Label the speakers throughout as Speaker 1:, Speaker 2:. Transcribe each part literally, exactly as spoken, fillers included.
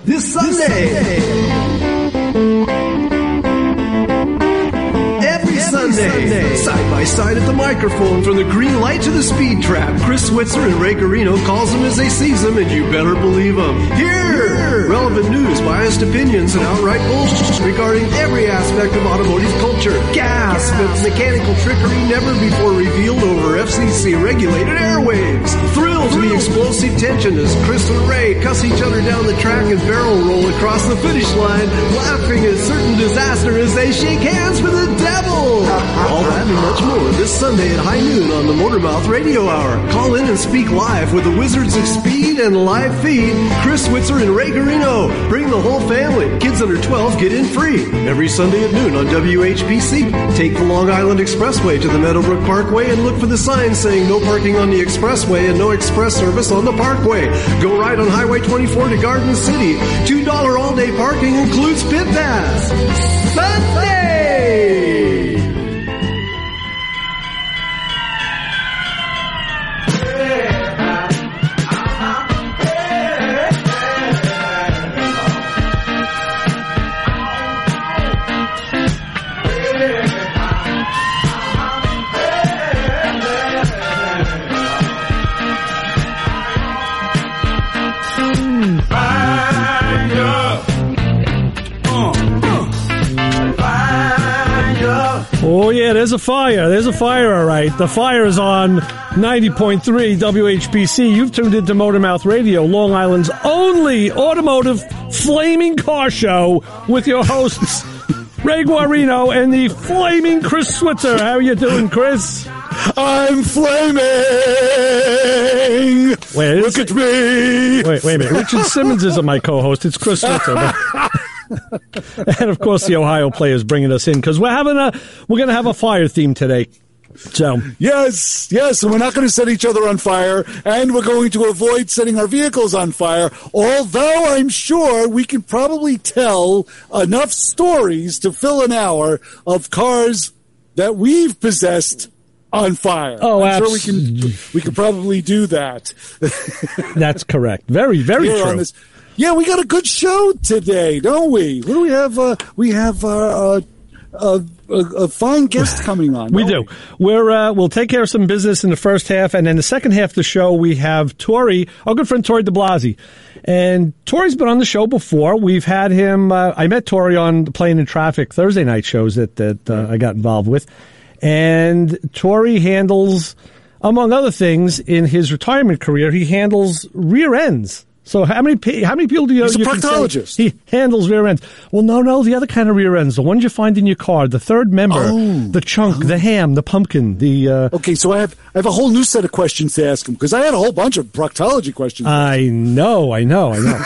Speaker 1: This Sunday. This Sunday. Sunday. Sunday, side by side at the microphone, from the green light to the speed trap, Chris Switzer and Ray Garino calls them as they sees them, and you better believe them. Here, relevant news, biased opinions, and outright bullshit regarding every aspect of automotive culture. Gas, but mechanical trickery never before revealed over F C C-regulated airwaves. Thrill to the explosive tension as Chris and Ray cuss each other down the track and barrel roll across the finish line, laughing at certain disaster as they shake hands with the devil. All that and much more this Sunday at high noon on the Motormouth Radio Hour. Call in and speak live with the Wizards of Speed and live feed, Chris Switzer and Ray Garino. Bring the whole family. Kids under twelve get in free. Every Sunday at noon on W H P C. Take the Long Island Expressway to the Meadowbrook Parkway and look for the sign saying no parking on the expressway and no express service on the parkway. Go right on Highway twenty-four to Garden City. two dollars all-day parking includes pit pass. Sunday!
Speaker 2: Oh, yeah, there's a fire. There's a fire, all right. The fire is on ninety point three W H B C. You've tuned into Motormouth Radio, Long Island's only automotive flaming car show with your hosts, Ray Guarino and the flaming Chris Switzer. How are you doing, Chris?
Speaker 3: I'm flaming!
Speaker 2: Wait,
Speaker 3: Look at me!
Speaker 2: Wait, wait a minute. Richard Simmons isn't my co-host. It's Chris Switzer. And of course, the Ohio players bringing us in because we're having a we're going to have a fire theme today. So
Speaker 3: yes, yes, and we're not going to set each other on fire, and we're going to avoid setting our vehicles on fire. Although I'm sure we can probably tell enough stories to fill an hour of cars that we've possessed on fire.
Speaker 2: Oh,
Speaker 3: I'm
Speaker 2: absolutely.
Speaker 3: sure we can we can probably do that.
Speaker 2: That's correct. Very, very
Speaker 3: Here
Speaker 2: true.
Speaker 3: on this, Yeah, we got a good show today, don't we? What do we have? Uh, we have uh, uh, a, a fine guest coming on.
Speaker 2: We do.
Speaker 3: We?
Speaker 2: We're uh, we'll take care of some business in the first half, and then the second half of the show we have Tori, our good friend Tori De Blasi, and Tori's been on the show before. We've had him. Uh, I met Tori on the Playing in Traffic Thursday night shows that that uh, I got involved with, and Tori handles, among other things, in his retirement career, he handles rear ends. So how many how many people do you know?
Speaker 3: He's a
Speaker 2: you
Speaker 3: proctologist.
Speaker 2: He handles rear ends. Well, no, no, the other kind of rear ends, the ones you find in your car, the third member,
Speaker 3: oh.
Speaker 2: the chunk,
Speaker 3: oh.
Speaker 2: the ham, the pumpkin, the. Uh,
Speaker 3: okay, so I have I have a whole new set of questions to ask him because I had a whole bunch of proctology questions.
Speaker 2: I know, I know, I know.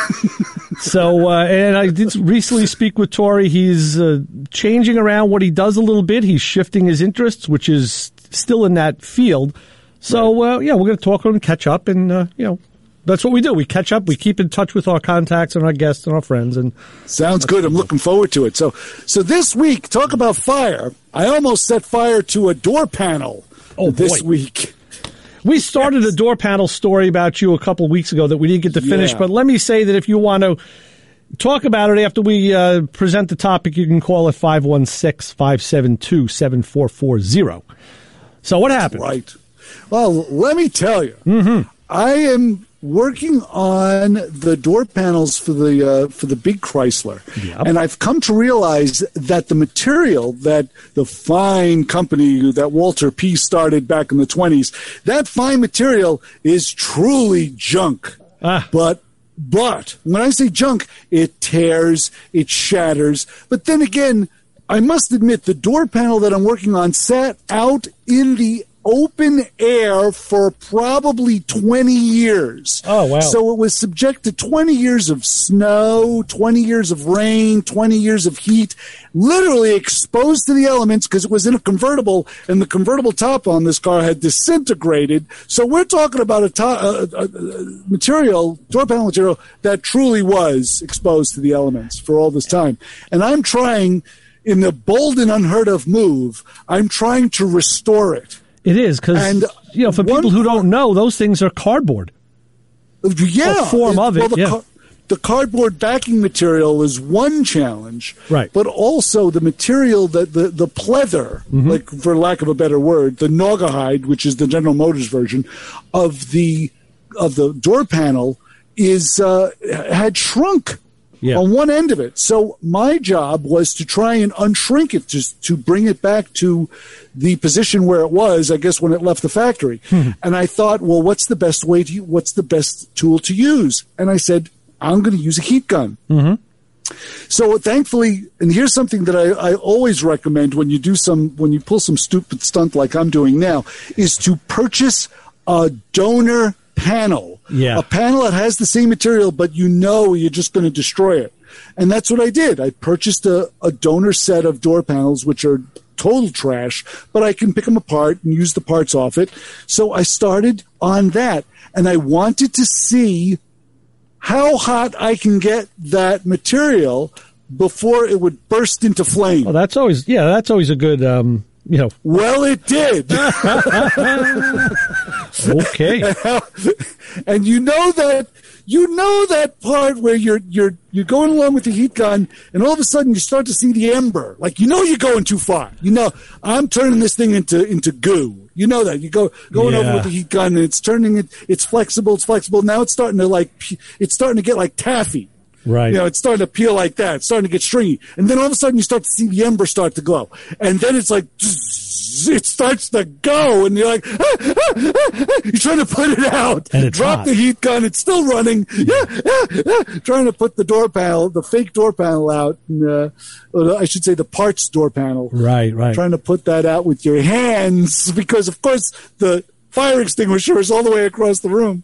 Speaker 2: So, uh, and I did recently speak with Tori. He's uh, changing around what he does a little bit. He's shifting his interests, which is still in that field. So, right. uh, yeah, we're going to talk to him and catch up, and uh, you know. That's what we do. We catch up. We keep in touch with our contacts and our guests and our friends. And
Speaker 3: sounds good. I'm looking forward to it. So, so this week, talk about fire. I almost set fire to a door panel
Speaker 2: oh,
Speaker 3: this
Speaker 2: boy.
Speaker 3: week.
Speaker 2: We started yes. a door panel story about you a couple of weeks ago that we didn't get to finish.
Speaker 3: Yeah.
Speaker 2: But let me say that if you want to talk about it after we uh, present the topic, you can call at five one six, five seven two, seven four four zero. So what happened?
Speaker 3: Right. Well, let me tell you.
Speaker 2: Mm-hmm.
Speaker 3: I am working on the door panels for the uh, for the big Chrysler,
Speaker 2: yep.
Speaker 3: and I've come to realize that the material that the fine company that Walter P. started back in the twenties, that fine material is truly junk.
Speaker 2: Ah.
Speaker 3: But but when I say junk, it tears, it shatters. But then again, I must admit the door panel that I'm working on sat out in the open air for probably twenty years.
Speaker 2: Oh, wow.
Speaker 3: So it was subject to twenty years of snow, twenty years of rain, twenty years of heat, literally exposed to the elements because it was in a convertible, and the convertible top on this car had disintegrated. So we're talking about a, to- a, a, a material, door panel material, that truly was exposed to the elements for all this time. And I'm trying, in the bold and unheard of move, I'm trying to restore it.
Speaker 2: It is, because, you know, for people who don't know, those things are cardboard.
Speaker 3: Yeah.
Speaker 2: A form
Speaker 3: it,
Speaker 2: of it,
Speaker 3: well, the
Speaker 2: yeah.
Speaker 3: car- the cardboard backing material is one challenge,
Speaker 2: right?
Speaker 3: But also the material that the the pleather, mm-hmm. like for lack of a better word, the Naugahyde, which is the General Motors version of the of the door panel, is uh, had shrunk. Yeah. On one end of it. So my job was to try and unshrink it, just to bring it back to the position where it was, I guess, when it left the factory. Hmm. And I thought, well, what's the best way to, what's the best tool to use? And I said, I'm going to use a heat gun.
Speaker 2: Mm-hmm.
Speaker 3: So thankfully, and here's something that I, I always recommend when you do some, when you pull some stupid stunt like I'm doing now, is to purchase a donor panel.
Speaker 2: Yeah.
Speaker 3: A panel that has the same material, but you know you're just going to destroy it. And that's what I did. I purchased a, a donor set of door panels, which are total trash, but I can pick them apart and use the parts off it. So I started on that, and I wanted to see how hot I can get that material before it would burst into flame.
Speaker 2: Well, that's always, yeah, that's always a good, um, you know.
Speaker 3: Well, it did.
Speaker 2: Okay.
Speaker 3: And you know that you know that part where you're you're you're going along with the heat gun, and all of a sudden you start to see the ember. Like, you know you're going too far. You know, I'm turning this thing into into goo. You know that. You go going
Speaker 2: yeah.
Speaker 3: over with the heat gun, and it's turning it. It's flexible. It's flexible. Now it's starting to like. It's starting to get like taffy.
Speaker 2: Right.
Speaker 3: You know, it's starting to peel like that. It's starting to get stringy. And then all of a sudden you start to see the ember start to glow. And then it's like, it starts to go. And you're like, ah, ah, ah, ah. You're trying to put it out.
Speaker 2: And it's
Speaker 3: Drop
Speaker 2: hot.
Speaker 3: the heat gun. It's still running. Yeah, yeah, yeah. Trying to put the door panel, the fake door panel out. And, uh, I should say the parts door panel.
Speaker 2: Right, right.
Speaker 3: Trying to put that out with your hands because, of course, the fire extinguisher is all the way across the room.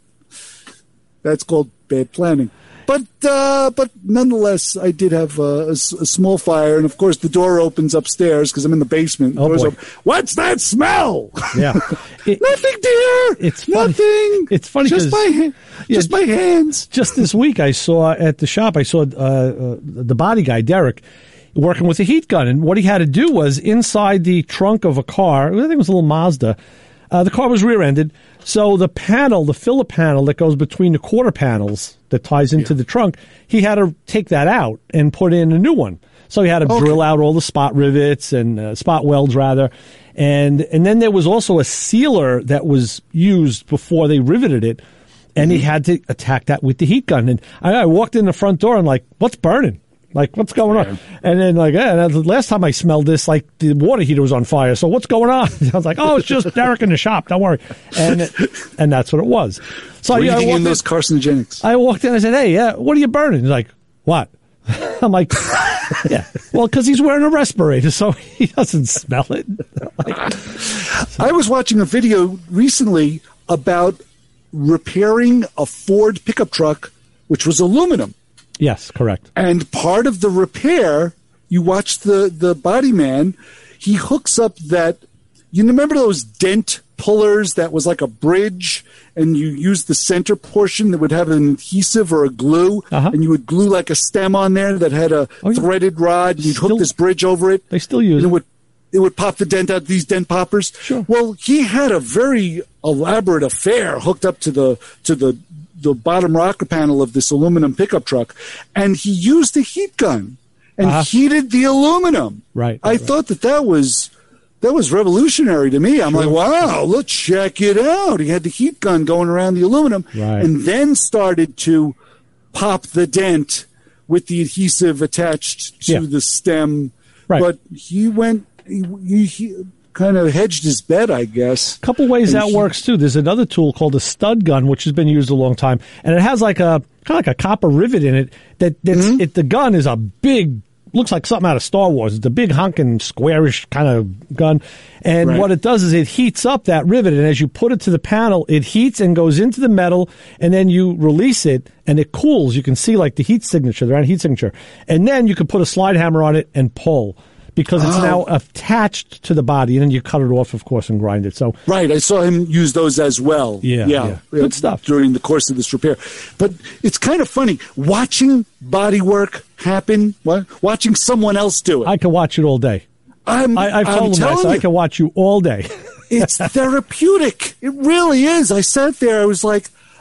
Speaker 3: That's called bad planning. But uh, but nonetheless, I did have uh, a, a small fire, and of course the door opens upstairs because I'm in the basement.
Speaker 2: Oh, boy.
Speaker 3: Open. What's that smell?
Speaker 2: Yeah, it,
Speaker 3: nothing, dear.
Speaker 2: It's funny.
Speaker 3: Nothing.
Speaker 2: It's funny
Speaker 3: just by
Speaker 2: yeah,
Speaker 3: just by hands.
Speaker 2: Just this week, I saw at the shop. I saw uh, uh, the body guy Derek working with a heat gun, and what he had to do was inside the trunk of a car. I think it was a little Mazda. Uh, the car was rear-ended, so the panel, the filler panel that goes between the quarter panels that ties into yeah. the trunk, he had to take that out and put in a new one. So he had to okay. drill out all the spot rivets and uh, spot welds, rather. And and then there was also a sealer that was used before they riveted it, and mm-hmm. he had to attack that with the heat gun. And I, I walked in the front door and like, what's burning? Like, what's going on? And then, like, yeah, the last time I smelled this, like, the water heater was on fire. So what's going on? I was like, oh, it's just Derek in the shop. Don't worry. And and that's what it was. So
Speaker 3: Breathing
Speaker 2: yeah, I walked
Speaker 3: in those carcinogenics.
Speaker 2: I walked in and I said, hey, yeah, what are you burning? He's like, what? I'm like, yeah. Well, because he's wearing a respirator, so he doesn't smell it. Like,
Speaker 3: so. I was watching a video recently about repairing a Ford pickup truck, which was aluminum.
Speaker 2: Yes, correct.
Speaker 3: And part of the repair, you watch the, the body man, he hooks up that, you remember those dent pullers that was like a bridge, and you use the center portion that would have an adhesive or a glue,
Speaker 2: uh-huh.
Speaker 3: and you would glue like a stem on there that had a oh, threaded rod, and you'd still, hook this bridge over it.
Speaker 2: They still use
Speaker 3: and
Speaker 2: it.
Speaker 3: It would, it would pop the dent out, these dent poppers.
Speaker 2: Sure.
Speaker 3: Well, he had a very elaborate affair hooked up to the to the the bottom rocker panel of this aluminum pickup truck, and he used a heat gun and uh-huh. heated the aluminum.
Speaker 2: Right.
Speaker 3: I
Speaker 2: right.
Speaker 3: thought that that was that was revolutionary to me. I'm sure. like, wow, let's check it out. He had the heat gun going around the aluminum,
Speaker 2: right.
Speaker 3: and then started to pop the dent with the adhesive attached to
Speaker 2: yeah.
Speaker 3: the stem.
Speaker 2: Right.
Speaker 3: But he went. He, he, he kind of hedged his bet, I guess.
Speaker 2: A couple ways
Speaker 3: and
Speaker 2: that
Speaker 3: he,
Speaker 2: works, too. There's another tool called a stud gun, which has been used a long time, and it has like a kind of like a copper rivet in it. That that's, mm-hmm. it. The gun is a big, looks like something out of Star Wars. It's a big honking squarish kind of gun, and right. what it does is it heats up that rivet, and as you put it to the panel, it heats and goes into the metal, and then you release it, and it cools. You can see like the heat signature, the heat signature, and then you can put a slide hammer on it and pull. Because it's oh. now attached to the body, and then you cut it off, of course, and grind it. So
Speaker 3: right, I saw him use those as well.
Speaker 2: Yeah,
Speaker 3: yeah,
Speaker 2: yeah. Good stuff
Speaker 3: during the course of this repair. But it's kind of funny watching body work happen. What? Watching someone else do it.
Speaker 2: I can watch it all day.
Speaker 3: I'm,
Speaker 2: I, I've told
Speaker 3: I'm
Speaker 2: him that, I can watch you all day.
Speaker 3: It's therapeutic. It really is. I sat there. I was like,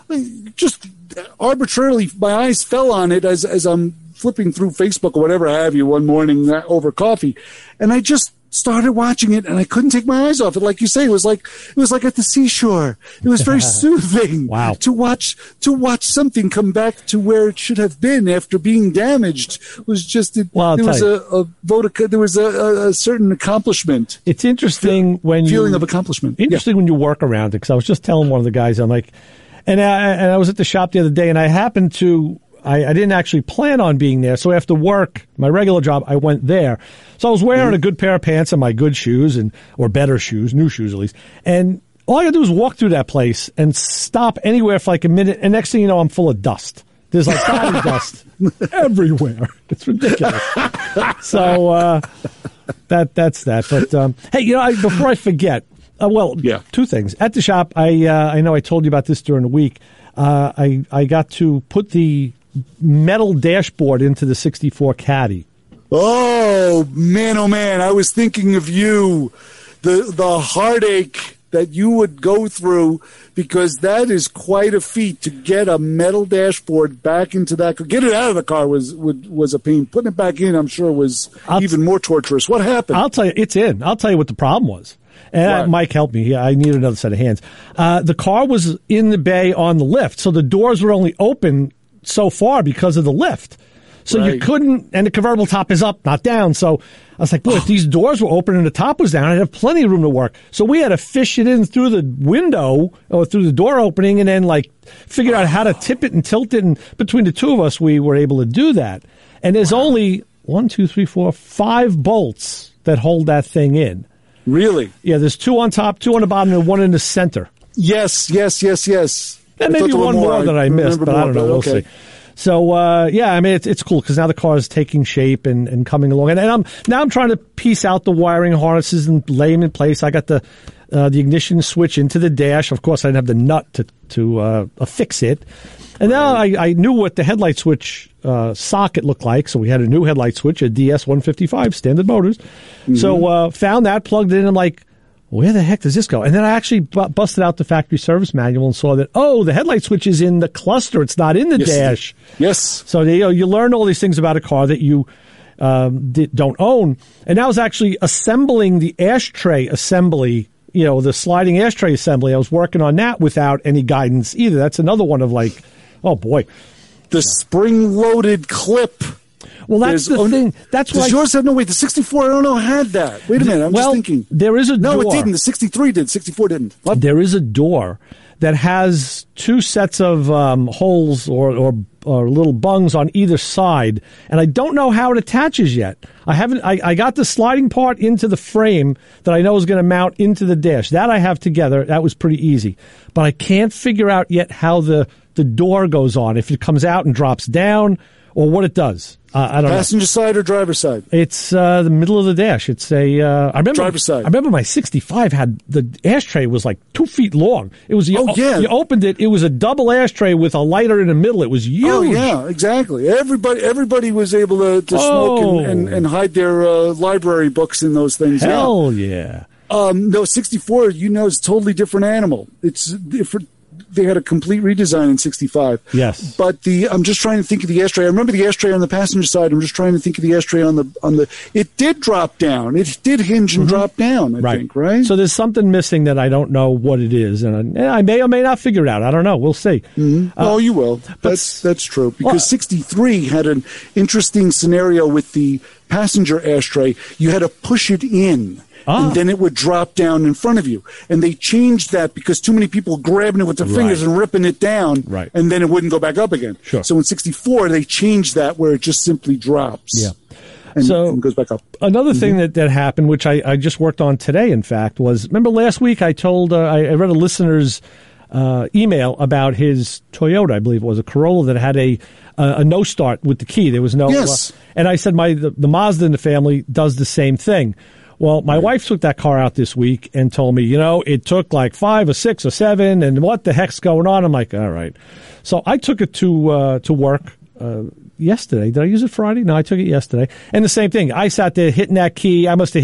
Speaker 3: just arbitrarily, my eyes fell on it as as I'm flipping through Facebook or whatever have you one morning over coffee, and I just started watching it, and I couldn't take my eyes off it. Like you say, it was like it was like at the seashore. It was very soothing.
Speaker 2: Wow.
Speaker 3: to watch to watch something come back to where it should have been after being damaged. It was just it,
Speaker 2: well,
Speaker 3: there was
Speaker 2: you.
Speaker 3: a, a vote of, there was a, a, a certain accomplishment.
Speaker 2: It's interesting when you
Speaker 3: feeling of accomplishment.
Speaker 2: Interesting
Speaker 3: yeah.
Speaker 2: when you work around it, because I was just telling one of the guys, I'm like, and I, and I was at the shop the other day, and I happened to. I, I didn't actually plan on being there, so after work, my regular job, I went there. So I was wearing mm-hmm. a good pair of pants and my good shoes, and or better shoes, new shoes at least. And all I got to do is walk through that place and stop anywhere for like a minute, and next thing you know, I'm full of dust. There's like body dust everywhere. It's ridiculous. So uh, that that's that. But um, hey, you know, I, before I forget, uh, well,
Speaker 3: yeah.
Speaker 2: two things. At the shop, I uh, I know I told you about this during the week. Uh, I I got to put the metal dashboard into the sixty-four Caddy.
Speaker 3: Oh, man, oh, man. I was thinking of you, the the heartache that you would go through, because that is quite a feat to get a metal dashboard back into that. Get it out of the car was was a pain. Putting it back in, I'm sure, was I'll even t- more torturous. What happened?
Speaker 2: I'll tell you, it's in. I'll tell you what the problem was. And
Speaker 3: right.
Speaker 2: Mike helped me. I needed another set of hands. Uh, the car was in the bay on the lift, so the doors were only open so far because of the lift. So right. you couldn't, and the convertible top is up, not down. So I was like, boy, if these doors were open and the top was down, I'd have plenty of room to work. So we had to fish it in through the window or through the door opening, and then like figure out how to tip it and tilt it. And between the two of us, we were able to do that. And there's wow. only one, two, three, four, five bolts that hold that thing in.
Speaker 3: Really?
Speaker 2: Yeah, there's two on top, two on the bottom, and one in the center.
Speaker 3: Yes, yes, yes, yes.
Speaker 2: And maybe one more, more that I missed, but more, I don't know. We'll okay. see. So, uh, yeah, I mean, it's it's cool because now the car is taking shape and, and coming along. And, and I'm now I'm trying to piece out the wiring harnesses and lay them in place. I got the uh, the ignition switch into the dash. Of course, I didn't have the nut to, to uh, affix it. And now I, I knew what the headlight switch uh, socket looked like. So we had a new headlight switch, a D S one fifty-five, Standard Motors. Mm-hmm. So uh, found that, plugged it in, and like, where the heck does this go? And then I actually bu- busted out the factory service manual and saw that, oh, the headlight switch is in the cluster. It's not in the
Speaker 3: yes.
Speaker 2: dash.
Speaker 3: Yes.
Speaker 2: So you know, you learn all these things about a car that you um, did, don't own. And I was actually assembling the ashtray assembly, you know, the sliding ashtray assembly. I was working on that without any guidance either. That's another one of like, oh, boy.
Speaker 3: The spring-loaded clip.
Speaker 2: Well, that's There's, the thing. That's
Speaker 3: why. Does yours have no? Wait, the sixty-four I don't know had that. Wait a minute. I'm
Speaker 2: well,
Speaker 3: just thinking.
Speaker 2: There is a
Speaker 3: no,
Speaker 2: door.
Speaker 3: No, it didn't. The sixty-three did. sixty-four didn't. What?
Speaker 2: There is a door that has two sets of um, holes or, or or little bungs on either side, and I don't know how it attaches yet. I haven't. I, I got the sliding part into the frame that I know is going to mount into the dash. That I have together. That was pretty easy, but I can't figure out yet how the the door goes on. If it comes out and drops down, or what it does. Uh, I don't
Speaker 3: Passenger
Speaker 2: know.
Speaker 3: side or driver side?
Speaker 2: It's uh, the middle of the dash. It's a. Uh, I remember.
Speaker 3: Driver side.
Speaker 2: I remember my sixty-five had the ashtray was like two feet long. It was. You,
Speaker 3: oh yeah.
Speaker 2: You opened it. It was a double ashtray with a lighter in the middle. It was huge.
Speaker 3: Oh yeah, exactly. Everybody, everybody was able to, to
Speaker 2: oh.
Speaker 3: smoke and, and, and hide their uh, library books in those things.
Speaker 2: Hell
Speaker 3: yeah.
Speaker 2: yeah.
Speaker 3: Um, no, sixty-four. You know, it's a totally different animal. It's different. They had a complete redesign in sixty-five.
Speaker 2: Yes.
Speaker 3: But the I'm just trying to think of the ashtray. I remember the ashtray on the passenger side. I'm just trying to think of the ashtray on the on the it did drop down. It did hinge and mm-hmm. drop down, I
Speaker 2: right.
Speaker 3: think, right?
Speaker 2: So there's something missing that I don't know what it is, and I, I may or may not figure it out. I don't know. We'll see.
Speaker 3: Mm-hmm. Uh, oh, you will. That's that's true. Because well, sixty-three had an interesting scenario with the passenger ashtray. You had to push it in. Ah. And then it would drop down in front of you. And they changed that because too many people grabbing it with their
Speaker 2: right.
Speaker 3: fingers and ripping it down.
Speaker 2: Right.
Speaker 3: And then it wouldn't go back up again.
Speaker 2: Sure.
Speaker 3: So in sixty-four, they changed that where it just simply drops.
Speaker 2: Yeah.
Speaker 3: And,
Speaker 2: so
Speaker 3: and goes back up.
Speaker 2: Another
Speaker 3: mm-hmm.
Speaker 2: thing that, that happened, which I, I just worked on today, in fact, was, remember last week I told, uh, I, I read a listener's uh, email about his Toyota, I believe it was, a Corolla that had a a, a no start with the key. There was no.
Speaker 3: Yes.
Speaker 2: Uh, and I said my the, the Mazda in the family does the same thing. Well, my right. wife took that car out this week and told me, you know, it took like five or six or seven, and what the heck's going on? I'm like, all right. So I took it to uh, to work uh, yesterday. Did I use it Friday? No, I took it yesterday. And the same thing. I sat there hitting that key. I must have hit it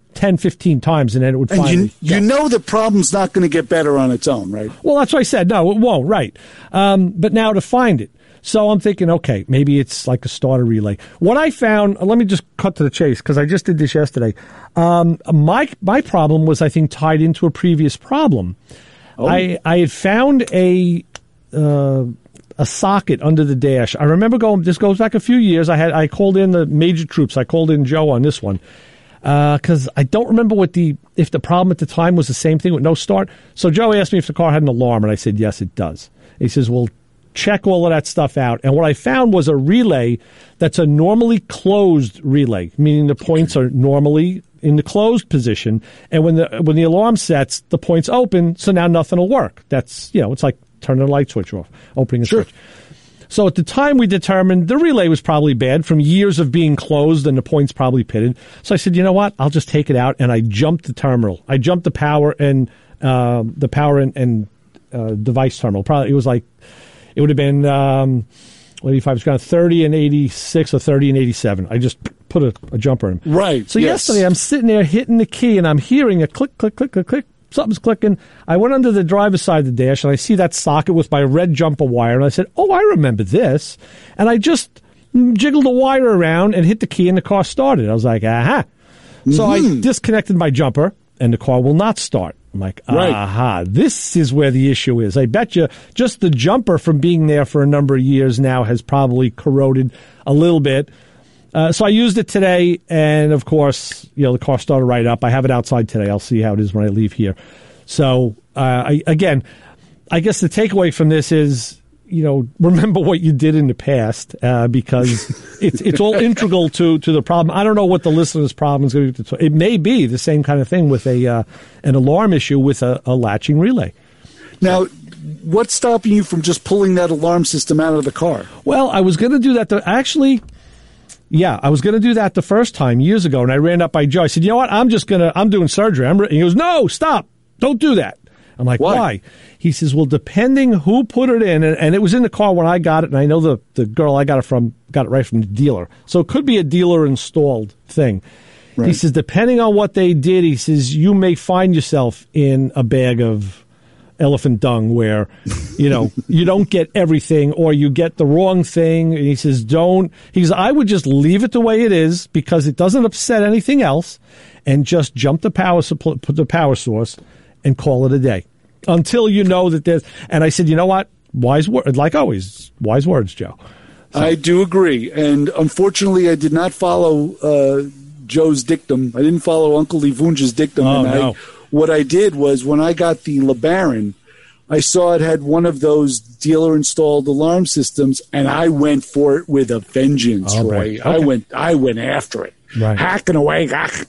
Speaker 2: ten, fifteen times, and then it would
Speaker 3: and
Speaker 2: finally
Speaker 3: you, you know the problem's not going to get better on its own, right?
Speaker 2: Well, that's what I said. No, it won't, right. Um, but now to find it. So I'm thinking, okay, maybe it's like a starter relay. What I found, let me just cut to the chase, because I just did this yesterday. Um, my my problem was, I think, tied into a previous problem. Oh. I, I had found a... Uh, a socket under the dash. I remember going, this goes back a few years. I had, I called in the major troops. I called in Joe on this one. Uh, cause I don't remember what the, if the problem at the time was the same thing with no start. So Joe asked me if the car had an alarm, and I said, yes, it does. He says, well, check all of that stuff out. And what I found was a relay that's a normally closed relay, meaning the points are normally in the closed position. And when the, when the alarm sets, the points open. So now nothing will work. That's, you know, it's like turning the light switch off, opening a
Speaker 3: sure.
Speaker 2: switch. So at the time, we determined the relay was probably bad from years of being closed and the points probably pitted. So I said, you know what? I'll just take it out, and I jumped the terminal. I jumped the power and uh, the power and, and uh, device terminal. Probably it was like it would have been um, eighty-five. It's kind of thirty and eighty-six or thirty and eighty-seven. I just put a, a jumper in.
Speaker 3: Right.
Speaker 2: So
Speaker 3: yes.
Speaker 2: yesterday, I'm sitting there hitting the key, and I'm hearing a click, click, click, click, click. Something's clicking. I went under the driver's side of the dash, and I see that socket with my red jumper wire, and I said, oh, I remember this. And I just jiggled the wire around and hit the key, and the car started. I was like, aha. Mm-hmm. So I disconnected my jumper, and the car will not start. I'm like, aha, right. This is where the issue is. I bet you just the jumper from being there for a number of years now has probably corroded a little bit. Uh, so I used it today, and of course, you know, the car started right up. I have it outside today. I'll see how it is when I leave here. So, uh, I, again, I guess the takeaway from this is, you know, remember what you did in the past, uh, because it's it's all integral to, to the problem. I don't know what the listener's problem is going to be. It may be the same kind of thing with a uh, an alarm issue with a, a latching relay.
Speaker 3: Now, what's stopping you from just pulling that alarm system out of the car?
Speaker 2: Well, I was going to do that. To, actually... Yeah, I was going to do that the first time years ago, and I ran up by Joe. I said, you know what? I'm just going to, I'm doing surgery. I'm re-. And he goes, no, stop. Don't do that. I'm like, why? why? He says, well, depending who put it in, and, and it was in the car when I got it, and I know the, the girl I got it from got it right from the dealer. So it could be a dealer-installed thing. Right. He says, depending on what they did, he says, you may find yourself in a bag of elephant dung where, you know, you don't get everything or you get the wrong thing. And he says, don't, he says, I would just leave it the way it is because it doesn't upset anything else, and just jump the power supply, put the power source and call it a day until you know that there's, and I said, you know what? Wise word, like always, wise words, Joe. So.
Speaker 3: I do agree. And unfortunately, I did not follow uh, Joe's dictum. I didn't follow Uncle Livunja's dictum.
Speaker 2: Oh,
Speaker 3: and
Speaker 2: no.
Speaker 3: I, what I did was when I got the LeBaron, I saw it had one of those dealer-installed alarm systems, and I went for it with a vengeance,
Speaker 2: oh,
Speaker 3: Roy.
Speaker 2: right. Okay.
Speaker 3: I went I went after it.
Speaker 2: Right.
Speaker 3: Hacking away,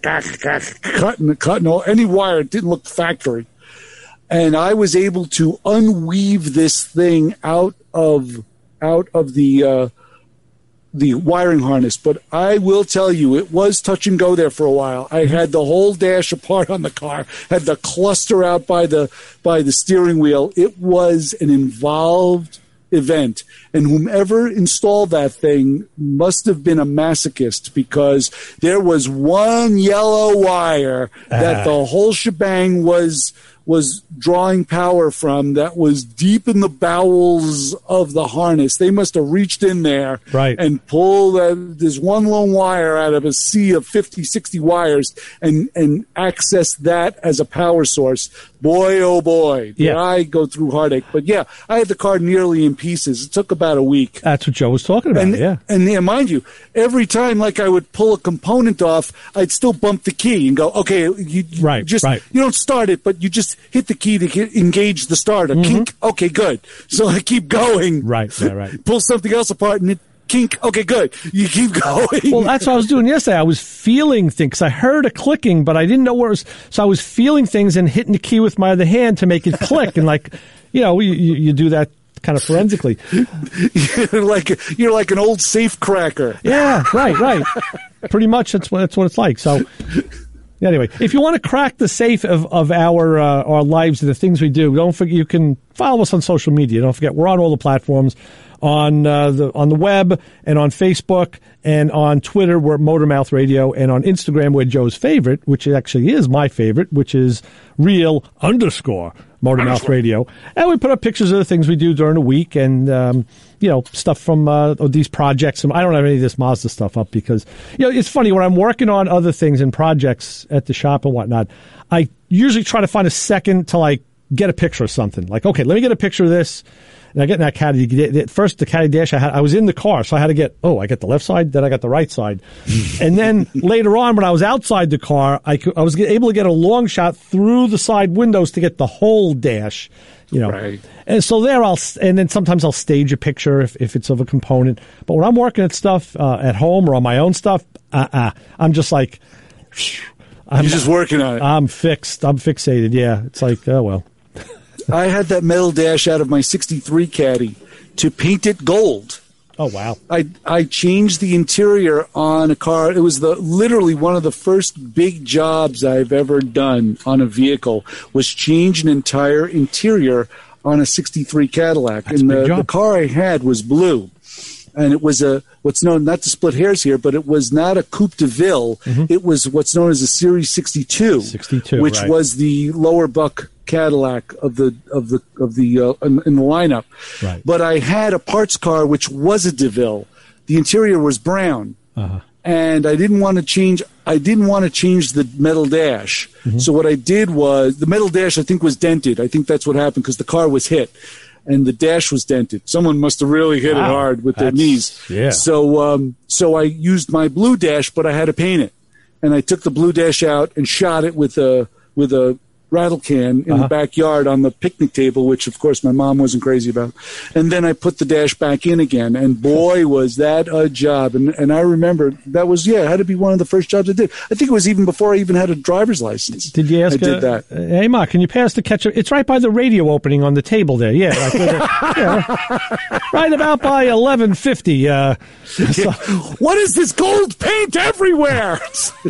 Speaker 3: cutting, cutting all, any wire. It didn't look factory. And I was able to unweave this thing out of out of the uh, the wiring harness. But I will tell you, it was touch and go there for a while. I had the whole dash apart on the car, had the cluster out by the by the steering wheel. It was an involved event, and whomever installed that thing must have been a masochist, because there was one yellow wire that the whole shebang was was drawing power from, that was deep in the bowels of the harness. They must have reached in there
Speaker 2: right.
Speaker 3: and pulled uh, this one lone wire out of a sea of fifty, sixty wires and, and access that as a power source. Boy, oh boy, did
Speaker 2: yeah.
Speaker 3: I go through heartache. But yeah, I had the car nearly in pieces. It took about a week.
Speaker 2: That's what Joe was talking about,
Speaker 3: and,
Speaker 2: yeah.
Speaker 3: And yeah, mind you, every time like I would pull a component off, I'd still bump the key and go, okay, you, you
Speaker 2: right,
Speaker 3: just
Speaker 2: right.
Speaker 3: you don't start it, but you just hit the key to get, engage the starter. Mm-hmm. Kink, okay, good. So I keep going.
Speaker 2: Right, right, right.
Speaker 3: Pull something else apart and it kink, okay, good. You keep going.
Speaker 2: Well, that's what I was doing yesterday. I was feeling things. I heard a clicking, but I didn't know where it was. So I was feeling things and hitting the key with my other hand to make it click. And like, you know, you, you do that kind of forensically.
Speaker 3: You're like you're like an old safe cracker.
Speaker 2: Yeah, right, right. Pretty much that's what that's what it's like. So anyway, if you want to crack the safe of, of our uh, our lives and the things we do, don't forget you can follow us on social media. Don't forget we're on all the platforms. on uh, the on the web and on Facebook and on Twitter. We're at Motormouth Radio, and on Instagram we're Joe's favorite, which actually is my favorite, which is real underscore Motormouth Radio. And we put up pictures of the things we do during the week and, um, you know, stuff from uh, these projects. And I don't have any of this Mazda stuff up because, you know, it's funny. When I'm working on other things and projects at the shop and whatnot, I usually try to find a second to, like, get a picture of something. Like, okay, let me get a picture of this. And I get in that caddy. First, the caddy dash, I, had, I was in the car, so I had to get, oh, I got the left side, then I got the right side. And then later on, when I was outside the car, I, could, I was able to get a long shot through the side windows to get the whole dash, you know.
Speaker 3: Right.
Speaker 2: And so there I'll, and then sometimes I'll stage a picture if, if it's of a component. But when I'm working at stuff uh, at home or on my own stuff, uh-uh, I'm just like, I'm
Speaker 3: You're just working on it.
Speaker 2: I'm fixed. I'm fixated, yeah. It's like, oh, well.
Speaker 3: I had that metal dash out of my sixty-three Caddy to paint it gold.
Speaker 2: Oh, wow.
Speaker 3: I I changed the interior on a car. It was the literally one of the first big jobs I've ever done on a vehicle was change an entire interior on a sixty-three Cadillac.
Speaker 2: That's
Speaker 3: and
Speaker 2: a big
Speaker 3: the,
Speaker 2: job.
Speaker 3: the car I had was blue. And it was a what's known, not to split hairs here, but it was not a Coupe de Ville. Mm-hmm. It was what's known as a Series sixty-two,
Speaker 2: sixty-two,
Speaker 3: which
Speaker 2: right.
Speaker 3: was the lower buck Cadillac of the of the of the uh, in, in the lineup.
Speaker 2: Right.
Speaker 3: But I had a parts car which was a DeVille. The interior was brown,
Speaker 2: uh-huh.
Speaker 3: and I didn't want to change. I didn't want to change the metal dash. Mm-hmm. So what I did was the metal dash I think was dented. I think that's what happened because the car was hit. And the dash was dented. Someone must have really hit
Speaker 2: wow.
Speaker 3: it hard with their
Speaker 2: That's,
Speaker 3: knees.
Speaker 2: Yeah.
Speaker 3: So, um, so I used my blue dash, but I had to paint it. And I took the blue dash out and shot it with a with a rattle can in
Speaker 2: uh-huh.
Speaker 3: the backyard on the picnic table, which of course my mom wasn't crazy about. And then I put the dash back in again. And boy, was that a job. And and I remember that was yeah, it had to be one of the first jobs I did. I think it was even before I even had a driver's license.
Speaker 2: Did you ask?
Speaker 3: I did
Speaker 2: uh,
Speaker 3: that.
Speaker 2: Hey, Ma, can you pass the ketchup? It's right by the radio opening on the table there. Yeah, like, uh, yeah. Right about by eleven fifty. Uh, so.
Speaker 3: What is this gold paint everywhere?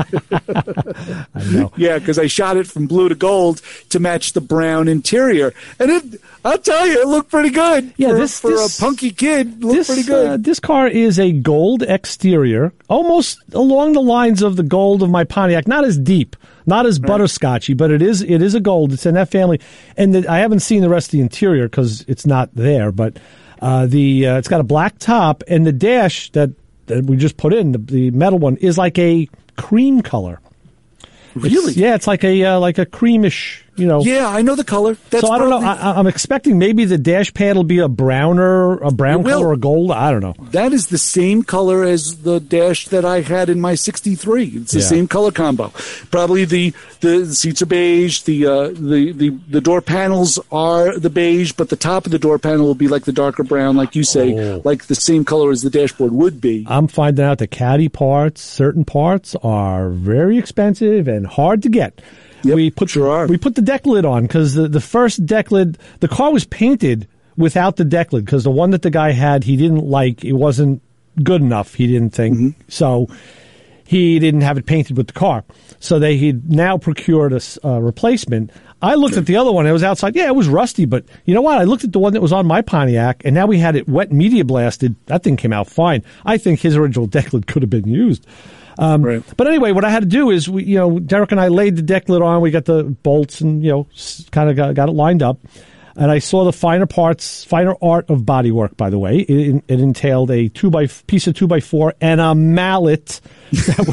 Speaker 2: I know.
Speaker 3: Yeah, because I shot it from blue to gold to match the brown interior, and it. I'll tell you, it looked pretty good.
Speaker 2: Yeah,
Speaker 3: for,
Speaker 2: this
Speaker 3: for
Speaker 2: this,
Speaker 3: a punky kid, it looked
Speaker 2: this,
Speaker 3: pretty good.
Speaker 2: Uh, this car is a gold exterior, almost along the lines of the gold of my Pontiac. Not as deep, not as right. butterscotchy, but it is it is a gold. It's in that family, and the, I haven't seen the rest of the interior because it's not there. But uh, the uh, it's got a black top, and the dash that, that we just put in, the, the metal one, is like a cream color.
Speaker 3: Really?
Speaker 2: It's, yeah, it's like a uh, like a creamish, you know.
Speaker 3: Yeah, I know the color. That's
Speaker 2: so I don't know. I, I'm expecting maybe the dash pad will be a browner, a brown color, or gold. I don't know.
Speaker 3: That is the same color as the dash that I had in my sixty-three. It's the
Speaker 2: yeah.
Speaker 3: same color combo. Probably the, the, the seats are beige. The, uh, the the the door panels are the beige, but the top of the door panel will be like the darker brown, like you say,
Speaker 2: oh.
Speaker 3: like the same color as the dashboard would be.
Speaker 2: I'm finding out that Caddy parts, certain parts, are very expensive and hard to get.
Speaker 3: Yep,
Speaker 2: we put
Speaker 3: sure are.
Speaker 2: we put the deck lid on because the, the first deck lid, the car was painted without the deck lid because the one that the guy had, he didn't like. It wasn't good enough, he didn't think. Mm-hmm. So he didn't have it painted with the car. So they he now procured a uh, replacement. I looked at the other one. It was outside. Yeah, it was rusty, but you know what? I looked at the one that was on my Pontiac, and now we had it wet media blasted. That thing came out fine. I think his original deck lid could have been used. Um, right. But anyway, what I had to do is, we, you know, Derek and I laid the deck lid on. We got the bolts and, you know, kind of got, got it lined up. And I saw the finer parts, finer art of bodywork, by the way. It, it entailed a two by piece of two by four and a mallet. That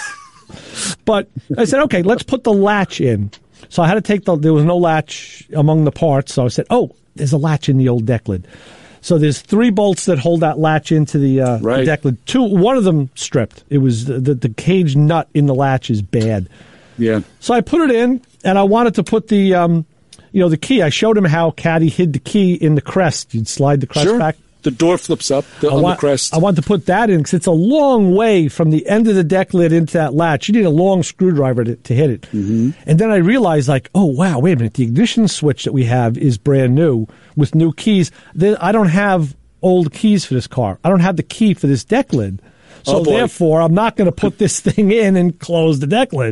Speaker 2: was, but I said, okay, let's put the latch in. So I had to take the, there was no latch among the parts. So I said, oh, there's a latch in the old deck lid. So there's three bolts that hold that latch into the, uh,
Speaker 3: right.
Speaker 2: the deck lid. Two, one of them stripped. It was the, the, the cage nut in the latch is bad.
Speaker 3: Yeah.
Speaker 2: So I put it in, and I wanted to put the, um, you know, the key. I showed him how Caddy hid the key in the crest. You'd slide the crest
Speaker 3: sure.
Speaker 2: back.
Speaker 3: The door flips up the, on
Speaker 2: want,
Speaker 3: the crest.
Speaker 2: I wanted to put that in because it's a long way from the end of the deck lid into that latch. You need a long screwdriver to, to hit it.
Speaker 3: Mm-hmm.
Speaker 2: And then I realized, like, oh, wow, wait a minute. The ignition switch that we have is brand new with new keys. I don't have old keys for this car. I don't have the key for this deck lid. So
Speaker 3: oh,
Speaker 2: therefore, I'm not going to put this thing in and close the deck lid.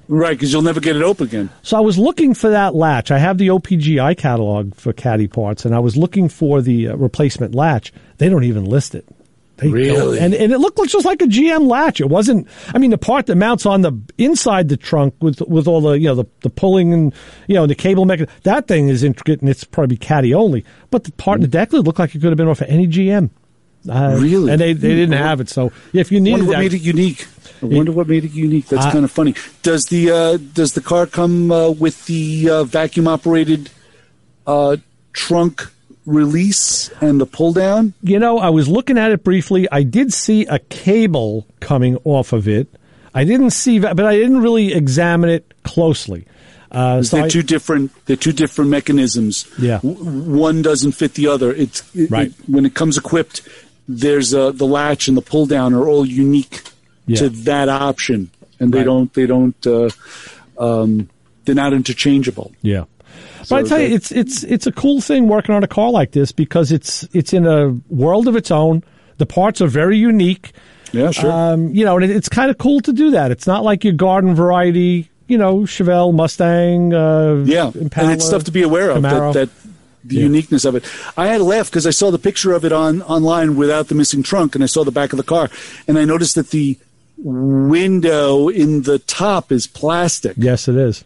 Speaker 3: Right, because you'll never get it open again.
Speaker 2: So I was looking for that latch. I have the O P G I catalog for Caddy parts, and I was looking for the uh, replacement latch. They don't even list it. They
Speaker 3: really?
Speaker 2: And, and it looked just like a G M latch. It wasn't, I mean, the part that mounts on the inside the trunk with with all the, you know, the, the pulling and, you know, the cable mechanism, that thing is intricate, and it's probably Caddy only. But the part in the deck lid looked like it could have been off of any G M. Uh,
Speaker 3: really?
Speaker 2: And they, they didn't have it. So if you needed
Speaker 3: what
Speaker 2: that.
Speaker 3: made it unique? I wonder what made it unique. That's
Speaker 2: uh,
Speaker 3: kind of funny. Does the uh, does the car come uh, with the uh, vacuum operated uh, trunk release and the pull down?
Speaker 2: You know, I was looking at it briefly. I did see a cable coming off of it. I didn't see that, but I didn't really examine it closely. Uh, so
Speaker 3: they're
Speaker 2: I,
Speaker 3: two different. They're two different mechanisms.
Speaker 2: Yeah,
Speaker 3: w- one doesn't fit the other. It's it,
Speaker 2: right.
Speaker 3: it, when it comes equipped. There's uh, the latch and the pull down are all unique
Speaker 2: yeah.
Speaker 3: to that option, and they
Speaker 2: right.
Speaker 3: don't. They don't. Uh, um, they're not interchangeable.
Speaker 2: Yeah.
Speaker 3: So
Speaker 2: but I tell
Speaker 3: that,
Speaker 2: you, it's it's it's a cool thing working on a car like this because it's it's in a world of its own. The parts are very unique.
Speaker 3: Yeah, sure.
Speaker 2: Um, you know, and it, it's kind of cool to do that. It's not like your garden variety, you know, Chevelle, Mustang, uh,
Speaker 3: yeah,
Speaker 2: Impala,
Speaker 3: and it's stuff to be aware of.
Speaker 2: Camaro.
Speaker 3: That, that the
Speaker 2: yeah.
Speaker 3: uniqueness of it. I had a laugh because I saw the picture of it on online without the missing trunk, and I saw the back of the car, and I noticed that the window in the top is plastic.
Speaker 2: Yes, it is.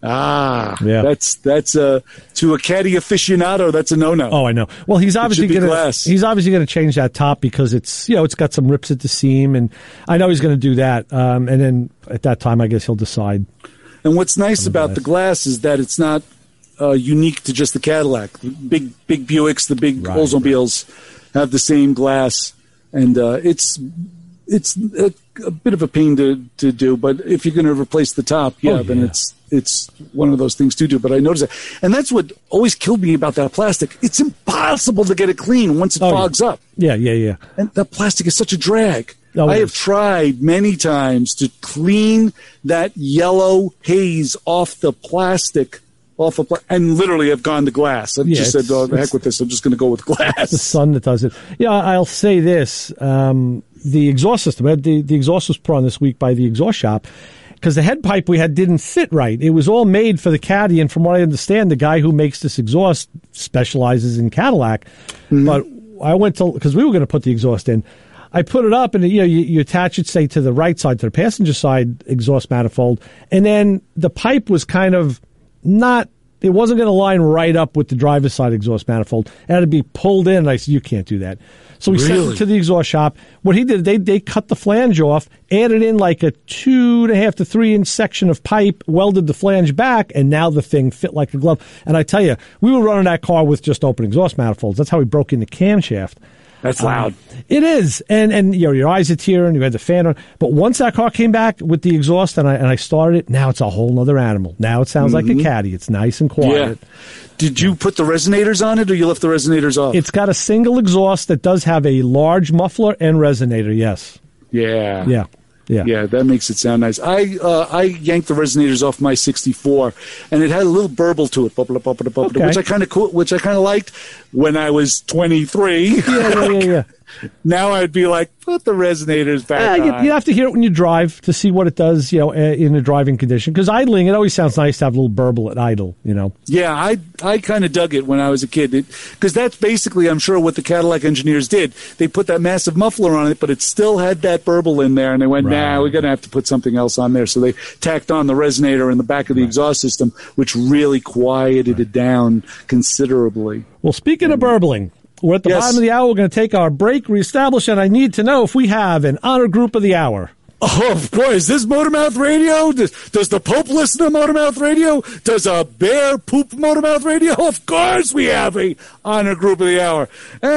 Speaker 3: Ah,
Speaker 2: yeah.
Speaker 3: That's that's uh, to a caddy aficionado. That's a no-no.
Speaker 2: Oh, I know. Well, he's obviously
Speaker 3: going
Speaker 2: to he's obviously going to change that top because it's you know it's got some rips at the seam, and I know he's going to do that. Um, and then at that time, I guess he'll decide.
Speaker 3: And what's nice about
Speaker 2: glass.
Speaker 3: the glass is that it's not uh, unique to just the Cadillac. The big big Buicks, the big
Speaker 2: right,
Speaker 3: Oldsmobiles right. have the same glass, and uh, it's it's a, a bit of a pain to, to do. But if you're going to replace the top, yeah,
Speaker 2: oh, yeah,
Speaker 3: then it's it's one of those things to do. But I noticed that, and that's what always killed me about that plastic. It's impossible to get it clean once it
Speaker 2: oh,
Speaker 3: fogs
Speaker 2: yeah.
Speaker 3: up.
Speaker 2: Yeah, yeah, yeah.
Speaker 3: And that plastic is such a drag.
Speaker 2: Oh,
Speaker 3: I have
Speaker 2: is.
Speaker 3: tried many times to clean that yellow haze off the plastic, off of, pla- and literally have gone to glass. I've
Speaker 2: yeah,
Speaker 3: just said, "Oh, the heck with this! I'm just going to go with glass."
Speaker 2: It's the sun that does it. Yeah, I'll say this: um, the exhaust system, the the exhaust was put on this week by the exhaust shop because the head pipe we had didn't fit right. It was all made for the Caddy, and from what I understand, the guy who makes this exhaust specializes in Cadillac. Mm-hmm. But I went to because we were going to put the exhaust in. I put it up, and you know, you, you attach it, say, to the right side, to the passenger side exhaust manifold, and then the pipe was kind of not. It wasn't going to line right up with the driver's side exhaust manifold. It had to be pulled in. And I said, "You can't do that." So we
Speaker 3: really?
Speaker 2: sent it to the exhaust shop. What he did, they they cut the flange off, added in like a two and a half to three inch section of pipe, welded the flange back, and now the thing fit like a glove. And I tell you, we were running that car with just open exhaust manifolds. That's how we broke in the camshaft.
Speaker 3: That's loud.
Speaker 2: Um, it is, and and you know your eyes are tearing. You had the fan on, but once that car came back with the exhaust and I and I started it, now it's a whole other animal. Now it sounds mm-hmm. like a Caddy. It's nice and quiet.
Speaker 3: Yeah. Did you put the resonators on it, or you left the resonators off?
Speaker 2: It's got a single exhaust that does have a large muffler and resonator. Yes.
Speaker 3: Yeah.
Speaker 2: Yeah. Yeah.
Speaker 3: Yeah, that makes it sound nice. I uh, I yanked the resonators off my sixty-four, and it had a little burble to it, bubble, bubble, bubble,
Speaker 2: okay.
Speaker 3: which I kind of cool, which I kind of liked when I was twenty-three.
Speaker 2: Yeah, yeah, yeah, yeah.
Speaker 3: Now I'd be like, put the resonators back
Speaker 2: uh,
Speaker 3: on.
Speaker 2: You have to hear it when you drive to see what it does, you know, in a driving condition. Because idling, it always sounds nice to have a little burble at idle, you know.
Speaker 3: Yeah, I I kind of dug it when I was a kid. Because that's basically, I'm sure, what the Cadillac engineers did. They put that massive muffler on it, but it still had that burble in there. And they went, right. nah, we're going to have to put something else on there. So they tacked on the resonator in the back of the right. exhaust system, which really quieted right. it down considerably.
Speaker 2: Well, speaking of burbling, we're at the yes. bottom of the hour. We're going to take our break, reestablish, and I need to know if we have an honor group of the hour.
Speaker 3: Oh, of course. Is this Motormouth Radio? Does, does the Pope listen to Motormouth Radio? Does a bear poop Motormouth Radio? Of course we have a honor group of the hour.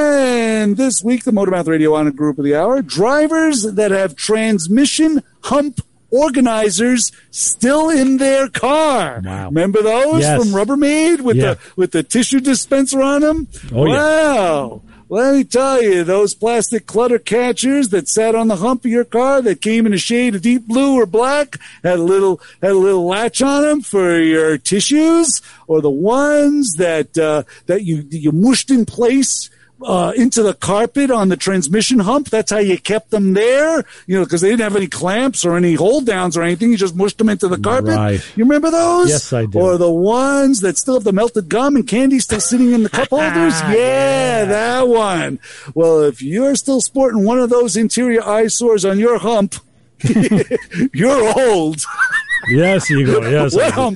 Speaker 3: And this week, the Motormouth Radio honor group of the hour, drivers that have transmission hump organizers still in their car.
Speaker 2: Wow.
Speaker 3: Remember those
Speaker 2: yes.
Speaker 3: from Rubbermaid with
Speaker 2: yeah.
Speaker 3: the with the tissue dispenser on them?
Speaker 2: Oh,
Speaker 3: wow.
Speaker 2: Yeah.
Speaker 3: Let me tell you, those plastic clutter catchers that sat on the hump of your car that came in a shade of deep blue or black, had a little had a little latch on them for your tissues, or the ones that uh, that you you mushed in place uh, into the carpet on the transmission hump. That's how you kept them there, you know, because they didn't have any clamps or any hold downs or anything. You just mushed them into the carpet.
Speaker 2: Right.
Speaker 3: You remember those?
Speaker 2: Yes, I do.
Speaker 3: Or the ones that still have the melted gum and candy still sitting in the cup holders? Yeah, yeah, that one. Well, if you're still sporting one of those interior eyesores on your hump, you're old.
Speaker 2: Yes, Eagle. Yes.
Speaker 3: Well,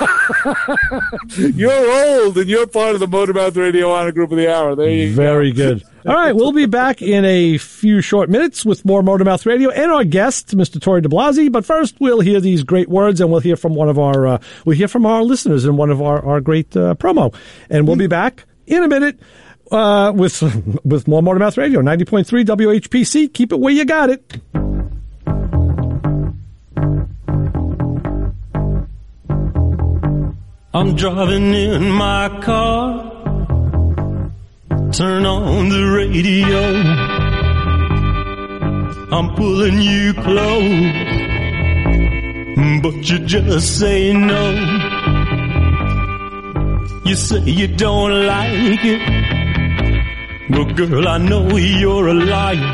Speaker 3: you're old, and you're part of the Motormouth Radio Honor Group of the Hour. There you
Speaker 2: Very
Speaker 3: go.
Speaker 2: good. All right, we'll be back in a few short minutes with more Motormouth Radio and our guest, Mister Torey de Blasi. But first, we'll hear these great words, and we'll hear from one of our uh, we'll hear from our listeners in one of our our great uh, promo, and we'll be back in a minute uh, with with more Motormouth Radio, ninety point three W H P C. Keep it where you got it.
Speaker 4: I'm driving in my car, turn on the radio, I'm pulling you close, but you just say no. You say you don't like it, but girl, I know you're a liar,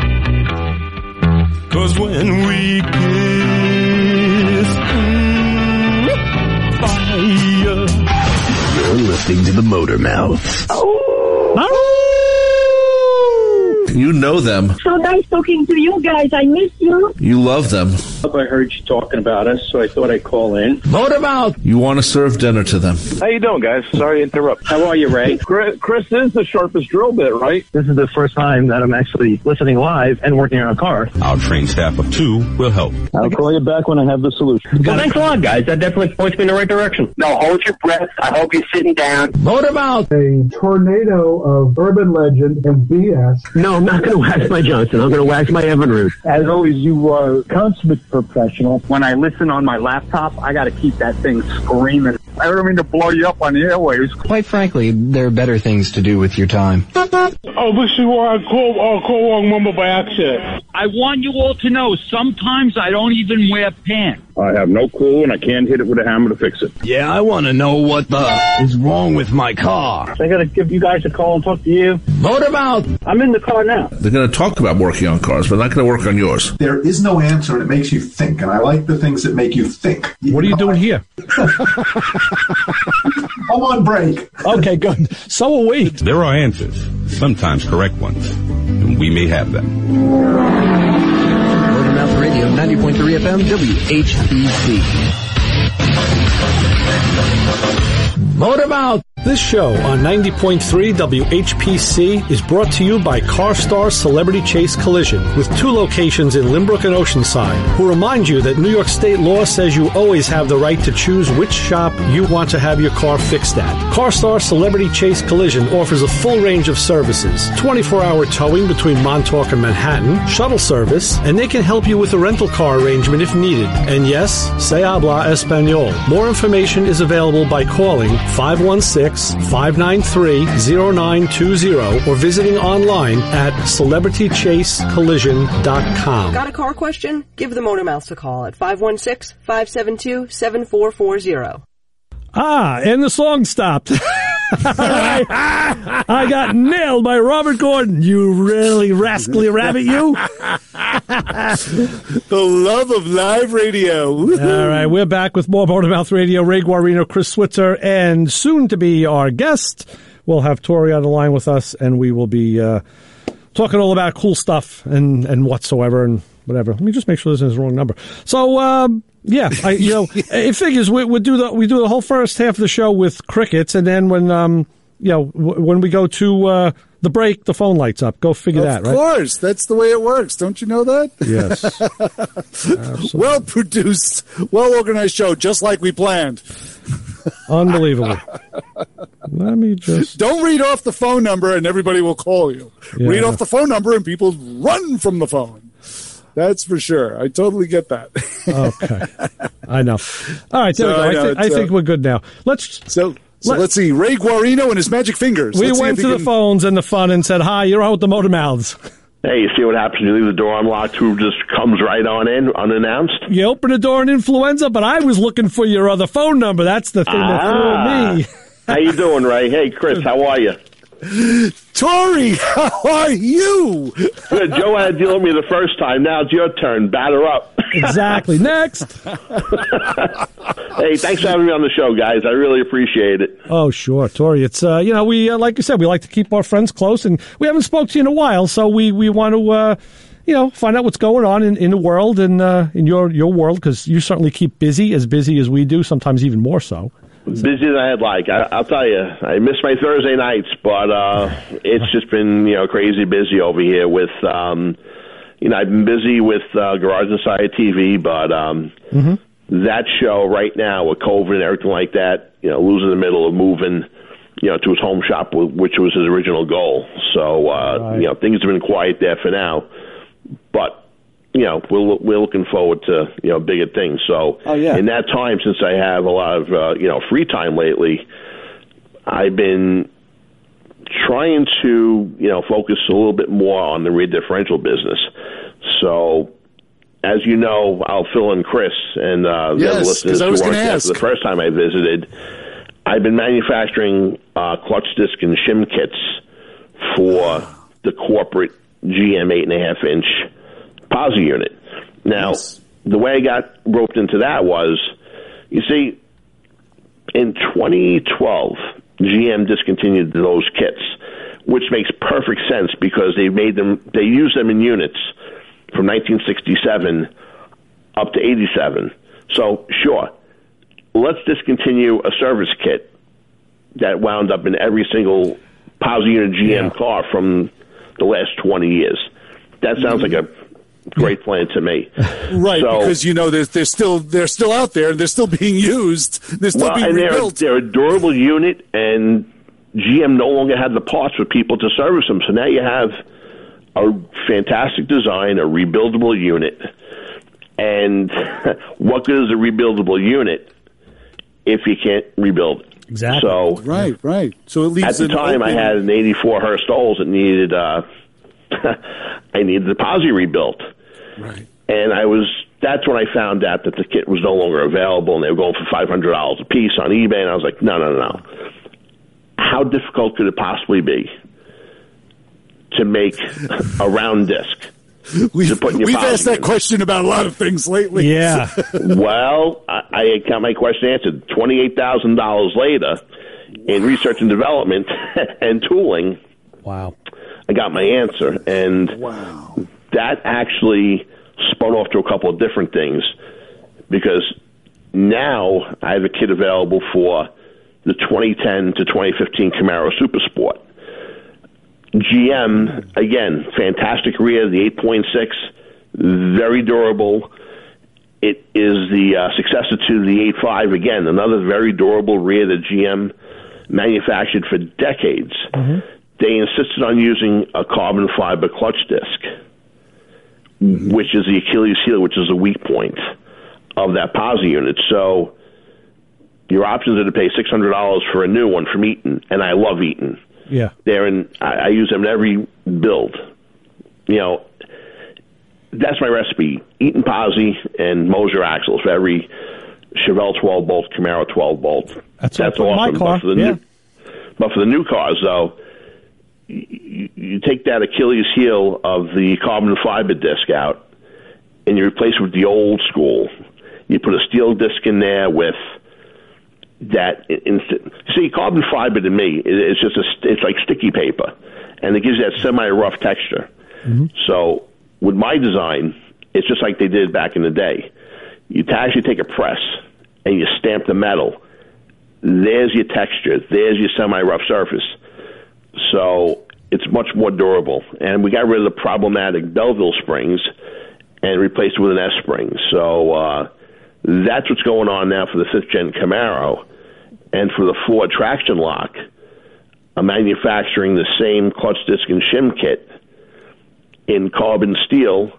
Speaker 4: 'cause when we kiss, mm, fire.
Speaker 5: You're listening to the Motormouth.
Speaker 6: Oh.
Speaker 5: You know them.
Speaker 6: So nice talking to you guys. I miss you.
Speaker 5: You love them.
Speaker 7: I heard you talking about us, so I thought I'd call in.
Speaker 5: Motormouth. You want to serve dinner to them.
Speaker 7: How you doing, guys? Sorry to interrupt. How are you, Ray? Chris, Chris is the sharpest drill bit, right?
Speaker 8: This is the first time that I'm actually listening live and working on a car.
Speaker 9: Our trained staff of two will help.
Speaker 7: I'll call you back when I have the solution.
Speaker 8: Well, thanks a lot, guys. That definitely points me in the right direction.
Speaker 6: No, hold your breath. I hope you're sitting down.
Speaker 5: Motormouth.
Speaker 10: A tornado of urban legend and B S.
Speaker 8: No, I'm not going to wax my Johnson. I'm going to wax my Evinrude.
Speaker 7: As always, you are a consummate professional. When I listen on my laptop, I got to keep that thing screaming. I don't mean to blow you up on the airwaves.
Speaker 11: Quite frankly, there are better things to do with your time.
Speaker 12: Oh, this is where I call, uh, call wrong number by accident.
Speaker 13: I want you all to know, sometimes I don't even wear pants.
Speaker 7: I have no clue, and I can't hit it with a hammer to fix it.
Speaker 5: Yeah, I want to know what the is wrong with my car.
Speaker 7: I got to give you guys a call and talk to you.
Speaker 5: Motormouth.
Speaker 7: I'm in the car now.
Speaker 5: They're going to talk about working on cars, but not going to work on yours.
Speaker 14: There is no answer, and it makes you think, and I like the things that make you think.
Speaker 2: What are you doing here?
Speaker 14: I'm on break.
Speaker 2: Okay, good. So are we.
Speaker 9: There are answers, sometimes correct ones, and we may have them.
Speaker 11: Motormouth Radio, ninety point three F M, W H P C.
Speaker 5: Motormouth.
Speaker 2: This show on ninety point three W H P C is brought to you by CarStar Celebrity Chase Collision, with two locations in Limbrook and Oceanside, who remind you that New York state law says you always have the right to choose which shop you want to have your car fixed at. CarStar Celebrity Chase Collision offers a full range of services, twenty-four hour towing between Montauk and Manhattan, shuttle service, and they can help you with a rental car arrangement if needed. And yes, se habla español. More information is available by calling five one six, five nine three, zero nine two zero or visiting online at celebrity chase collision dot com.
Speaker 15: Got a car question? Give the Motormouths a call at five one six, five seven two, seven four four zero.
Speaker 2: Ah, and the song stopped. I, I got nailed by Robert Gordon. You really rascally rabbit, you.
Speaker 3: The love of live radio. Woo-hoo.
Speaker 2: All right, we're back with more Motormouth Radio. Ray Guarino, Chris Switzer, and soon to be our guest. We'll have Torey on the line with us, and we will be uh, talking all about cool stuff and, and whatsoever and whatever. Let me just make sure this is the wrong number. So, um, yeah, I, you know, it figures we we do the we do the whole first half of the show with crickets, and then when um you know w- when we go to uh, the break, the phone lights up. Go figure
Speaker 3: of
Speaker 2: that, right?
Speaker 3: Of course, that's the way it works. Don't you know that?
Speaker 2: Yes.
Speaker 3: Well produced, well organized show, just like we planned.
Speaker 2: Unbelievable. Let me just
Speaker 3: don't read off the phone number, and everybody will call you. Yeah. Read off the phone number, and people run from the phone. That's for sure. I totally get that.
Speaker 2: Okay. I know. All right, there
Speaker 3: so,
Speaker 2: we go. I,
Speaker 3: I, know,
Speaker 2: th- I think
Speaker 3: uh,
Speaker 2: we're good now. Let's
Speaker 3: so, so
Speaker 2: let,
Speaker 3: let's see. Ray Guarino and his magic fingers.
Speaker 2: We
Speaker 3: let's
Speaker 2: went to the
Speaker 3: can...
Speaker 2: phones and the fun and said, "Hi, you're out with the Motor Mouths."
Speaker 16: Hey, you see what happens? You leave the door unlocked, who just comes right on in, unannounced?
Speaker 2: You open the door in influenza, but I was looking for your other phone number. That's the thing
Speaker 16: ah,
Speaker 2: that threw me.
Speaker 16: How you doing, Ray? Hey, Chris, how are you?
Speaker 3: Tori, how are you?
Speaker 16: Good. Joe had to deal with me the first time. Now it's your turn. Batter up.
Speaker 2: Exactly. Next.
Speaker 16: Hey, thanks for having me on the show, guys. I really appreciate it.
Speaker 2: Oh, sure, Tori. It's uh, you know, we uh, like you said, we like to keep our friends close, and we haven't spoke to you in a while, so we we want to uh, you know, find out what's going on in, in the world and uh, in your your world, because you certainly keep busy, as busy as we do, sometimes even more so.
Speaker 16: Busier than I'd like. I, I'll tell you, I miss my Thursday nights, but uh, it's just been, you know, crazy busy over here with, um, you know, I've been busy with uh, Garage Insider T V, but um, mm-hmm. that show right now with COVID and everything like that, you know, losing the middle of moving, you know, to his home shop, which was his original goal. So, uh, right. you know, things have been quiet there for now, but you know, we're, we're looking forward to, you know, bigger things. So
Speaker 3: oh, yeah.
Speaker 16: in that time, since I have a lot of, uh, you know, free time lately, I've been trying to, you know, focus a little bit more on the rear differential business. So, as you know, I'll fill in Chris and uh, the
Speaker 3: yes,
Speaker 16: other listeners who weren't there for the first time I visited. I've been manufacturing uh, clutch disc and shim kits for the corporate G M eight and a half inch Posi unit. Now, yes. the way I got roped into that was, you see, in twenty twelve, G M discontinued those kits, which makes perfect sense because they made them, they used them in units from nineteen sixty-seven up to eighty-seven. So, sure, let's discontinue a service kit that wound up in every single Posi unit G M yeah. car from the last twenty years. That sounds mm-hmm. like a great plan to me.
Speaker 3: Right,
Speaker 16: so,
Speaker 3: because you know they're, they're still they're still out there, they're still being used, they're still
Speaker 16: well,
Speaker 3: being
Speaker 16: and
Speaker 3: rebuilt.
Speaker 16: They're, they're a durable unit, and G M no longer had the parts for people to service them. So now you have a fantastic design, a rebuildable unit, and what good is a rebuildable unit if you can't rebuild it?
Speaker 2: Exactly.
Speaker 16: So
Speaker 3: right, right. So it leaves
Speaker 16: at the time,
Speaker 3: open.
Speaker 16: I had an eighty-four Hurst Olds that needed. Uh, I needed the Posi rebuilt.
Speaker 3: Right.
Speaker 16: And I was, that's when I found out that the kit was no longer available and they were going for five hundred dollars a piece on eBay. And I was like, no, no, no. How difficult could it possibly be to make a round disc?
Speaker 3: We've,
Speaker 16: to put in your
Speaker 3: we've
Speaker 16: Posi
Speaker 3: asked that
Speaker 16: unit?
Speaker 3: question about a lot of things lately.
Speaker 2: Yeah.
Speaker 16: Well, I, I got my question answered. twenty-eight thousand dollars later in research and development and tooling.
Speaker 2: Wow.
Speaker 16: I got my answer. And
Speaker 3: wow.
Speaker 16: that actually spun off to a couple of different things, because now I have a kit available for the twenty ten to twenty fifteen Camaro Super Sport. G M, again, fantastic rear, the eight point six, very durable. It is the uh, successor to the eight point five, again, another very durable rear that G M manufactured for decades. Mm-hmm. They insisted on using a carbon fiber clutch disc, mm-hmm. which is the Achilles heel, which is the weak point of that Posi unit. So your options are to pay six hundred dollars for a new one from Eaton, and I love Eaton.
Speaker 2: Yeah,
Speaker 16: they're in. I, I use them in every build. You know, that's my recipe: Eaton Posi and Moser axles for every Chevelle twelve bolt, Camaro twelve bolt.
Speaker 2: That's,
Speaker 16: that's
Speaker 2: awesome.
Speaker 16: My car.
Speaker 2: But for the
Speaker 16: yeah.
Speaker 2: new,
Speaker 16: but for the new cars, though, you, you take that Achilles heel of the carbon fiber disc out, and you replace it with the old school. You put a steel disc in there with that instant. See, carbon fiber to me, it's just a, it's like sticky paper, and it gives you that semi-rough texture. Mm-hmm. So with my design, it's just like they did back in the day. You actually take a press and you stamp the metal. There's your texture. There's your semi-rough surface. So it's much more durable. And we got rid of the problematic Belleville springs and replaced it with an S spring. So uh, that's what's going on now for the fifth gen Camaro. And for the Ford traction lock, I'm manufacturing the same clutch disc and shim kit in carbon steel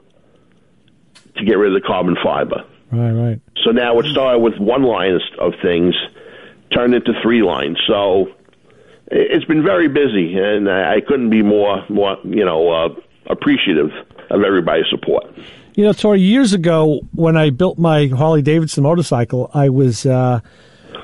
Speaker 16: to get rid of the carbon fiber.
Speaker 2: Right, right.
Speaker 16: So now it started with one line of things, turned into three lines. So it's been very busy, and I couldn't be more, more you know, uh, appreciative of everybody's support.
Speaker 2: You know, Tori, years ago when I built my Harley Davidson motorcycle, I was uh,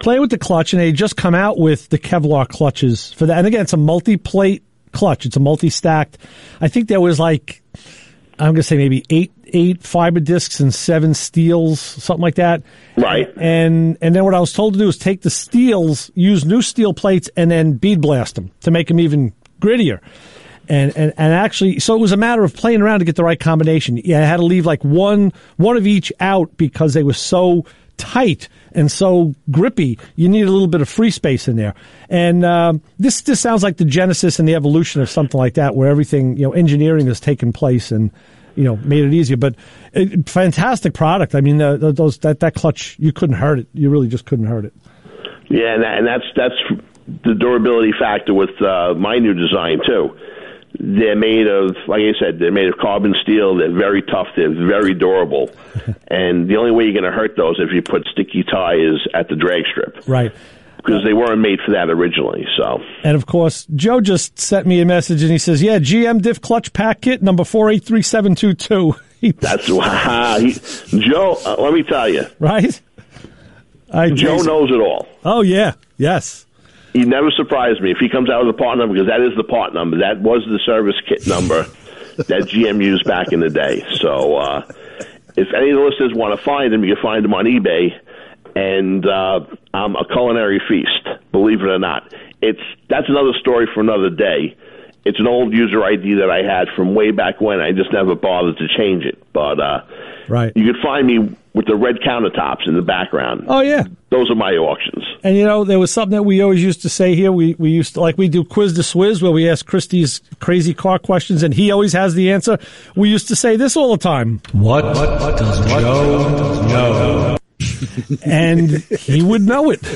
Speaker 2: playing with the clutch, and they just come out with the Kevlar clutches for that. And again, it's a multi-plate clutch. It's a multi-stacked. I think there was like, I'm going to say maybe eight eight fiber discs and seven steels, something like that.
Speaker 16: Right.
Speaker 2: And and then what I was told to do is take the steels, use new steel plates, and then bead blast them to make them even grittier. And, and and actually, so it was a matter of playing around to get the right combination. Yeah, I had to leave like one one of each out because they were so tight and so grippy. You need a little bit of free space in there. And um, this this sounds like the genesis and the evolution of something like that, where everything, you know, engineering has taken place and, you know, made it easier. But it, fantastic product. I mean, uh, those that that clutch, you couldn't hurt it. You really just couldn't hurt it.
Speaker 16: Yeah, and, that, and that's that's the durability factor with uh, my new design too. They're made of, like I said, they're made of carbon steel. They're very tough. They're very durable. And the only way you're going to hurt those is if you put sticky ties at the drag strip.
Speaker 2: Right.
Speaker 16: Because they weren't made for that originally. So.
Speaker 2: And, of course, Joe just sent me a message, and he says, yeah, G M Diff Clutch Pack Kit, number four eight three seven two two.
Speaker 16: That's wow. He, Joe, uh, let me tell you.
Speaker 2: Right? I
Speaker 16: Joe knows it all.
Speaker 2: Oh, yeah. Yes.
Speaker 16: He never surprised me if he comes out with a part number, because that is the part number. That was the service kit number that G M used back in the day. So uh, if any of the listeners want to find them, you can find them on eBay. And uh, I'm a culinary feast, believe it or not. It's that's another story for another day. It's an old user I D that I had from way back when. I just never bothered to change it. But uh,
Speaker 2: right.
Speaker 16: You could find me with the red countertops in the background.
Speaker 2: Oh, yeah.
Speaker 16: Those are my auctions.
Speaker 2: And, you know, there was something that we always used to say here. We we used to, like, we do Quiz the Swizz, where we ask Christy's crazy car questions, and he always has the answer. We used to say this all the time.
Speaker 4: What, what does Joe know?
Speaker 2: And he would know it.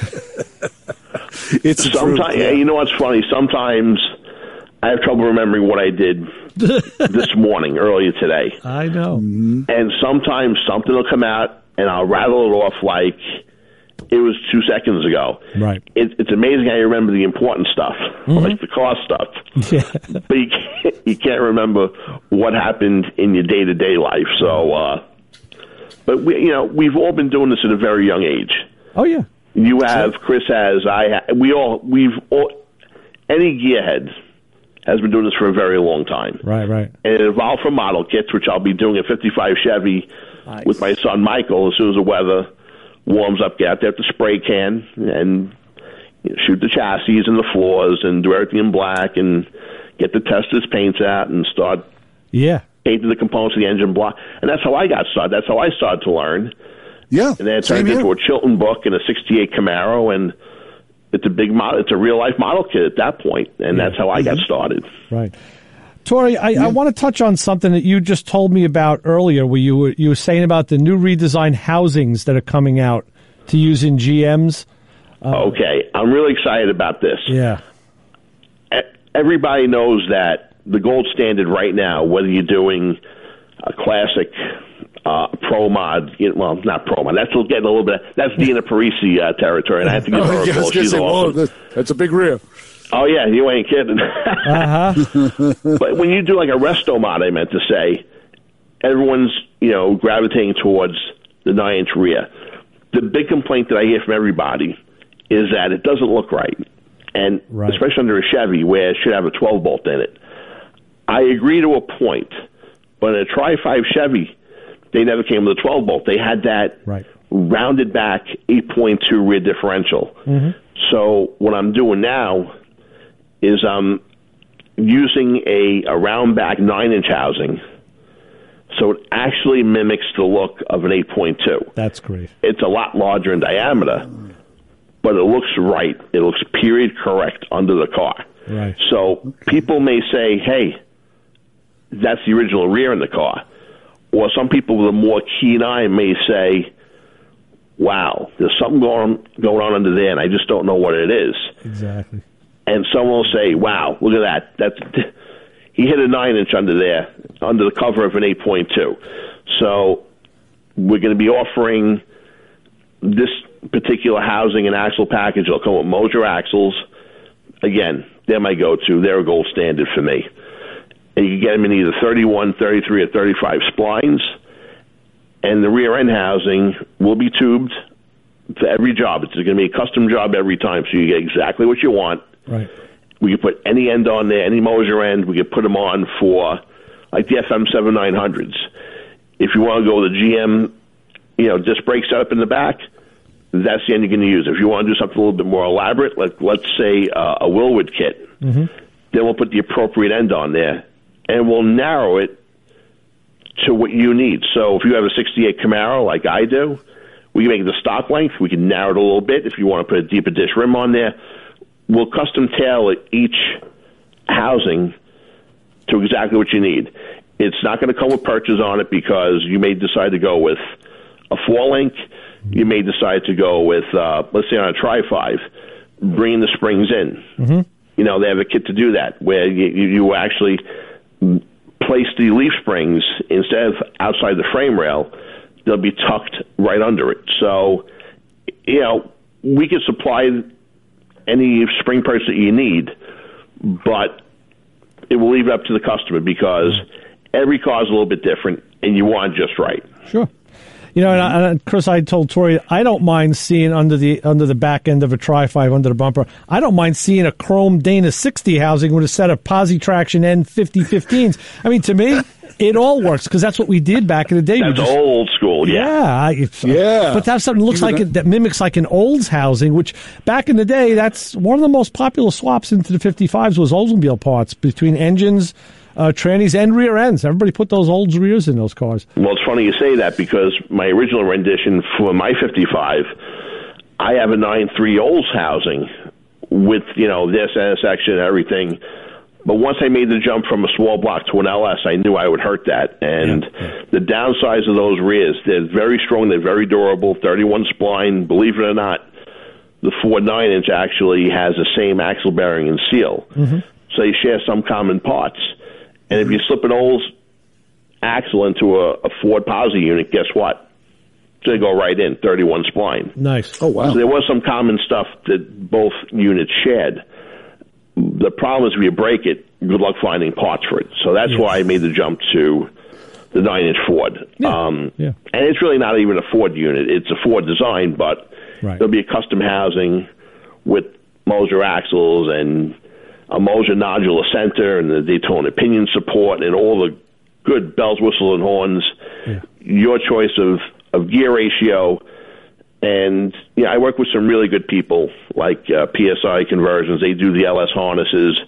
Speaker 16: It's sometimes, yeah, you know what's funny? Sometimes I have trouble remembering what I did this morning, earlier today.
Speaker 2: I know.
Speaker 16: Mm-hmm. And sometimes something will come out, and I'll rattle it off like it was two seconds ago.
Speaker 2: Right.
Speaker 16: It, it's amazing how you remember the important stuff, mm-hmm. like the car stuff.
Speaker 2: Yeah.
Speaker 16: But you can't, you can't remember what happened in your day-to-day life. So, uh, but we, you know, we've all been doing this at a very young age.
Speaker 2: Oh yeah.
Speaker 16: You have, Chris has, I have. We all, we've all, any gearhead has been doing this for a very long time.
Speaker 2: Right, right.
Speaker 16: And it evolved from model kits, which I'll be doing a fifty-five Chevy nice. With my son Michael as soon as the weather warms up. Get out there with the spray can and you know, shoot the chassis and the floors and do everything in black and get the testers paints out and start
Speaker 2: yeah.
Speaker 16: painting the components of the engine block. And that's how I got started. That's how I started to learn.
Speaker 3: Yeah.
Speaker 16: And then it turned into a Chilton book and a sixty-eight Camaro, and it's a big model. It's a real life model kit at that point, and yeah. that's how I got started.
Speaker 2: Right, Tori. I, yeah. I want to touch on something that you just told me about earlier, where you were you were saying about the new redesigned housings that are coming out to use in G Ms.
Speaker 16: Uh, okay, I'm really excited about this.
Speaker 2: Yeah,
Speaker 16: everybody knows that the gold standard right now, whether you're doing a classic. Uh, pro mod, you know, well, not pro mod. That's getting a little bit. That's Dina Parisi uh, territory, and I have to give her
Speaker 3: oh,
Speaker 16: a
Speaker 3: yeah,
Speaker 16: call. She's
Speaker 3: say,
Speaker 16: awesome.
Speaker 3: Whoa, that's a big rear.
Speaker 16: Oh yeah, you ain't kidding.
Speaker 2: uh-huh.
Speaker 16: But when you do like a resto mod, I meant to say, everyone's you know gravitating towards the nine inch rear. The big complaint that I hear from everybody is that it doesn't look right, and
Speaker 2: right.
Speaker 16: especially under a Chevy where it should have a twelve bolt in it. I agree to a point, but in a Tri five Chevy, they never came with a twelve bolt. They had that
Speaker 2: right.
Speaker 16: rounded back eight point two rear differential.
Speaker 2: Mm-hmm.
Speaker 16: So what I'm doing now is I'm using a, a round back nine inch housing, so it actually mimics the look of an eight point two.
Speaker 2: That's great.
Speaker 16: It's a lot larger in diameter, but it looks right. It looks period correct under the car.
Speaker 2: Right.
Speaker 16: So people may say, hey, that's the original rear in the car. Or some people with a more keen eye may say, wow, there's something going, going on under there, and I just don't know what it is.
Speaker 2: Exactly.
Speaker 16: And someone will say, wow, look at that. That's he hit a nine inch under there, under the cover of an eight point two. So we're going to be offering this particular housing and axle package. It'll come with Moser axles. Again, they're my go-to. They're a gold standard for me. And you can get them in either thirty-one, thirty-three, or thirty-five splines. And the rear end housing will be tubed for every job. It's going to be a custom job every time, so you get exactly what you want.
Speaker 2: Right.
Speaker 16: We could put any end on there, any Moser end. We could put them on for, like the F M seven nine hundreds. If you want to go with the G M, you know, disc brake setup in the back, that's the end you're going to use. If you want to do something a little bit more elaborate, like let's say uh, a Willwood kit,
Speaker 2: mm-hmm.
Speaker 16: then we'll put the appropriate end on there, and we'll narrow it to what you need. So if you have a sixty-eight Camaro like I do, we can make it the stock length. We can narrow it a little bit. If you want to put a deeper dish rim on there, we'll custom tailor each housing to exactly what you need. It's not going to come with perches on it because you may decide to go with a four-link. You may decide to go with, uh, let's say on a Tri five, bringing the springs in.
Speaker 2: Mm-hmm.
Speaker 16: You know, they have a kit to do that where you, you actually place the leaf springs instead of outside the frame rail. They'll be tucked right under it. So, you know, we can supply any spring perch that you need, but it will leave it up to the customer because every car is a little bit different, and you want it just right.
Speaker 2: Sure. You know, and, I, and Chris, I told Tori, I don't mind seeing under the under the back end of a Tri five, under the bumper, I don't mind seeing a chrome Dana sixty housing with a set of Posi Traction N fifty fifteens. I mean, to me, it all works because that's what we did back in the day.
Speaker 16: That's
Speaker 2: just,
Speaker 16: old school, yeah.
Speaker 2: Yeah. It's,
Speaker 3: yeah.
Speaker 2: But to have something that looks like it, that mimics like an Olds housing, which back in the day, that's one of the most popular swaps into the fifty-fives was Oldsmobile parts between engines, Uh, trannies and rear ends. Everybody put those old rears in those cars.
Speaker 16: Well, it's funny you say that because my original rendition for my fifty-five, I have a nine three Olds housing with, you know, this intersection and everything. But once I made the jump from a small block to an L S, I knew I would hurt that. And yeah. the downsides of those rears, they're very strong, they're very durable, thirty-one spline. Believe it or not, the Ford nine inch actually has the same axle bearing and seal.
Speaker 2: Mm-hmm.
Speaker 16: So they share some common parts. And if you slip an Olds axle into a, a Ford Posi unit, guess what? It's going to go right in, thirty-one spline.
Speaker 2: Nice.
Speaker 3: Oh, wow.
Speaker 16: So there was some common stuff that both units shared. The problem is if you break it, good luck finding parts for it. So that's yes. why I made the jump to the nine inch Ford.
Speaker 2: Yeah.
Speaker 16: Um,
Speaker 2: yeah.
Speaker 16: And it's really not even a Ford unit. It's a Ford design, but
Speaker 2: right.
Speaker 16: there'll be a custom housing with Moser axles and a Moser nodular center and the Daytona pinion support and all the good bells, whistles, and horns.
Speaker 2: Yeah.
Speaker 16: Your choice of, of gear ratio. And yeah, I work with some really good people like uh, P S I Conversions. They do the L S harnesses.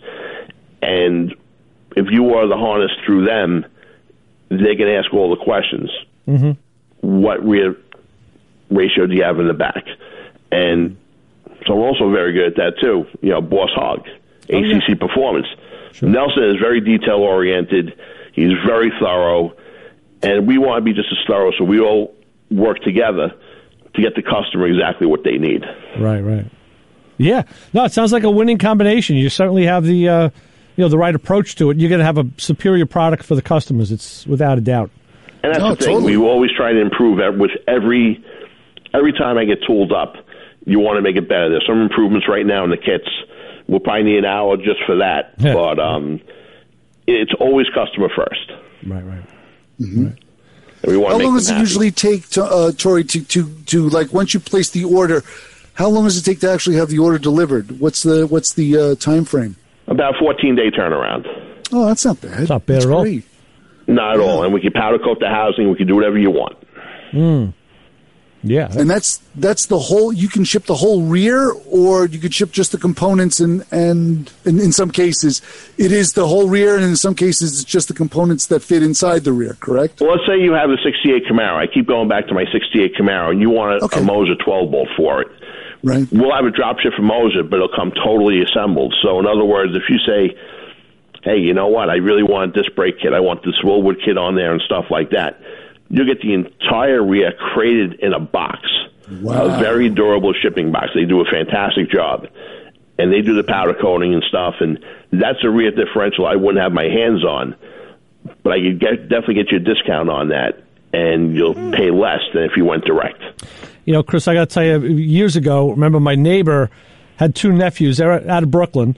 Speaker 16: And if you order the harness through them, they can ask all the questions.
Speaker 2: Mm-hmm.
Speaker 16: What rear ratio do you have in the back? And so I'm also very good at that too. You know, Boss Hog. A C C oh, yeah. Performance. Sure. Nelson is very detail-oriented. He's very thorough. And we want to be just as thorough, so we all work together to get the customer exactly what they need.
Speaker 2: Right, right. Yeah. No, it sounds like a winning combination. You certainly have the, uh, you know, the right approach to it. You're going to have a superior product for the customers. It's without a doubt.
Speaker 16: And that's
Speaker 3: no,
Speaker 16: the thing.
Speaker 3: Totally.
Speaker 16: We always try to improve with every, every time I get tooled up, you want to make it better. There's some improvements right now in the kits. We'll probably need an hour just for that.
Speaker 2: Yeah.
Speaker 16: But um, it's always customer first.
Speaker 2: Right, right.
Speaker 3: Mm-hmm.
Speaker 2: right.
Speaker 16: And we want
Speaker 3: how
Speaker 16: to
Speaker 3: long
Speaker 16: make
Speaker 3: does it
Speaker 16: happy.
Speaker 3: usually take, to, uh, Tori, to, to, to, like, once you place the order, how long does it take to actually have the order delivered? What's the what's the uh, time frame?
Speaker 16: About fourteen-day turnaround.
Speaker 3: Oh, that's not bad.
Speaker 2: It's not bad
Speaker 3: that's
Speaker 2: at all.
Speaker 3: great.
Speaker 16: Not at
Speaker 3: yeah.
Speaker 16: all. And we can powder coat the housing. We can do whatever you want.
Speaker 2: Mm. Yeah.
Speaker 3: And that's that's the whole, you can ship the whole rear, or you could ship just the components, and, and, and in some cases it is the whole rear, and in some cases it's just the components that fit inside the rear, correct?
Speaker 16: Well, let's say you have a sixty-eight Camaro. I keep going back to my sixty-eight Camaro, and you want a,
Speaker 3: Okay.
Speaker 16: a Moser twelve bolt for it.
Speaker 3: Right.
Speaker 16: We'll have a drop ship from Moser, but it'll come totally assembled. So in other words, if you say, hey, you know what, I really want this brake kit, I want this Willwood kit on there and stuff like that, you'll get the entire rear crated in a box.
Speaker 3: Wow.
Speaker 16: A very durable shipping box. They do a fantastic job. And they do the powder coating and stuff, and that's a rear differential I wouldn't have my hands on. But I could get, definitely get you a discount on that, and you'll pay less than if you went direct.
Speaker 2: You know, Chris, I got to tell you, years ago, remember my neighbor had two nephews. They're out of Brooklyn.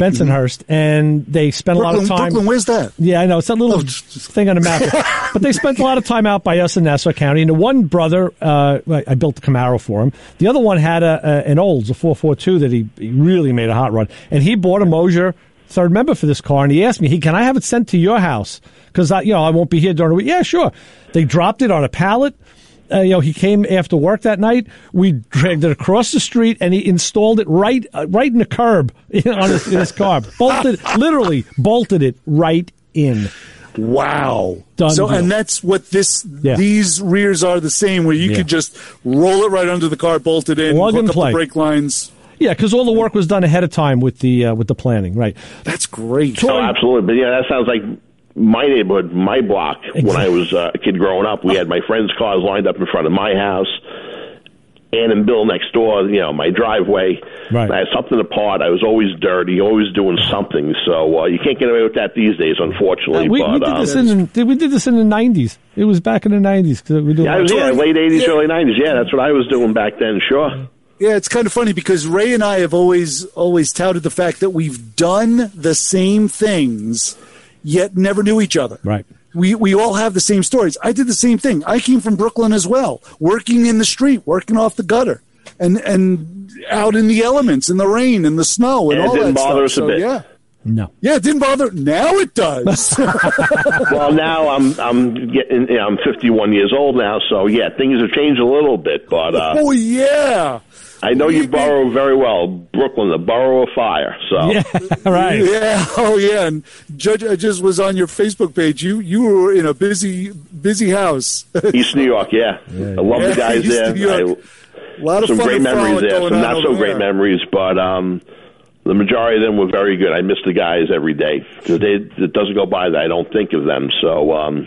Speaker 2: Bensonhurst, mm-hmm. and they spent
Speaker 3: Brooklyn,
Speaker 2: a lot of time.
Speaker 3: Brooklyn, where's that?
Speaker 2: Yeah, I know. It's a little oh. thing on the map. But they spent a lot of time out by us in Nassau County. And the one brother, uh, I built the Camaro for him. The other one had a, a, an Olds, a four forty-two, that he, he really made a hot run. And he bought a Mosier third member for this car, and he asked me, "He can I have it sent to your house? Because I, you know, I won't be here during the week." Yeah, sure. They dropped it on a pallet. Uh, you know, he came after work that night. We dragged it across the street, and he installed it right, uh, right in the curb on his, in his car. Bolted, literally bolted it right in.
Speaker 3: Wow.
Speaker 2: Done
Speaker 3: so,
Speaker 2: deal.
Speaker 3: and that's what this.
Speaker 2: Yeah.
Speaker 3: These rears are the same, where you
Speaker 2: yeah.
Speaker 3: could just roll it right under the car, bolt it in,
Speaker 2: Plug
Speaker 3: hook
Speaker 2: and
Speaker 3: up
Speaker 2: play.
Speaker 3: the brake lines.
Speaker 2: Yeah, because all the work was done ahead of time with the uh, with the planning, right?
Speaker 3: That's great.
Speaker 16: Oh, absolutely. But yeah, that sounds like my neighborhood, my block. Exactly. When I was uh, a kid growing up, we had my friends' cars lined up in front of my house. Ann and Bill next door, you know, my driveway.
Speaker 2: Right.
Speaker 16: I had something apart. I was always dirty, always doing something. So uh, you can't get away with that these days, unfortunately.
Speaker 2: Uh, we,
Speaker 16: but,
Speaker 2: we, did
Speaker 16: um,
Speaker 2: this in, we did this in the nineties. It was back in the nineties. We
Speaker 16: yeah, it was, yeah, late eighties, yeah. early nineties. Yeah, that's what I was doing back then, sure.
Speaker 3: Yeah, it's kind of funny because Ray and I have always always touted the fact that we've done the same things, yet never knew each other.
Speaker 2: Right.
Speaker 3: We we all have the same stories. I did the same thing. I came from Brooklyn as well, working in the street, working off the gutter, and and out in the elements, in the rain, and the snow, and,
Speaker 16: and
Speaker 3: all
Speaker 16: it didn't
Speaker 3: that
Speaker 16: bother
Speaker 3: stuff.
Speaker 16: us a
Speaker 3: so,
Speaker 16: bit.
Speaker 3: Yeah.
Speaker 2: No.
Speaker 3: Yeah, it didn't bother. Now it does.
Speaker 16: Well, now I'm I'm getting you know, I'm fifty-one years old now, so yeah, things have changed a little bit. But uh,
Speaker 3: oh yeah.
Speaker 16: I know you borough very well, Brooklyn, the borough of fire. So
Speaker 2: yeah, right.
Speaker 3: Yeah, oh yeah. And Judge, I just was on your Facebook page. You you were in a busy busy house.
Speaker 16: East New York, yeah. yeah. I love yeah, the guys there. I,
Speaker 3: a lot of
Speaker 16: some
Speaker 3: fun
Speaker 16: great memories there. Some not so great
Speaker 3: there.
Speaker 16: memories, but um, the majority of them were very good. I miss the guys every day because it doesn't go by that I don't think of them. So um,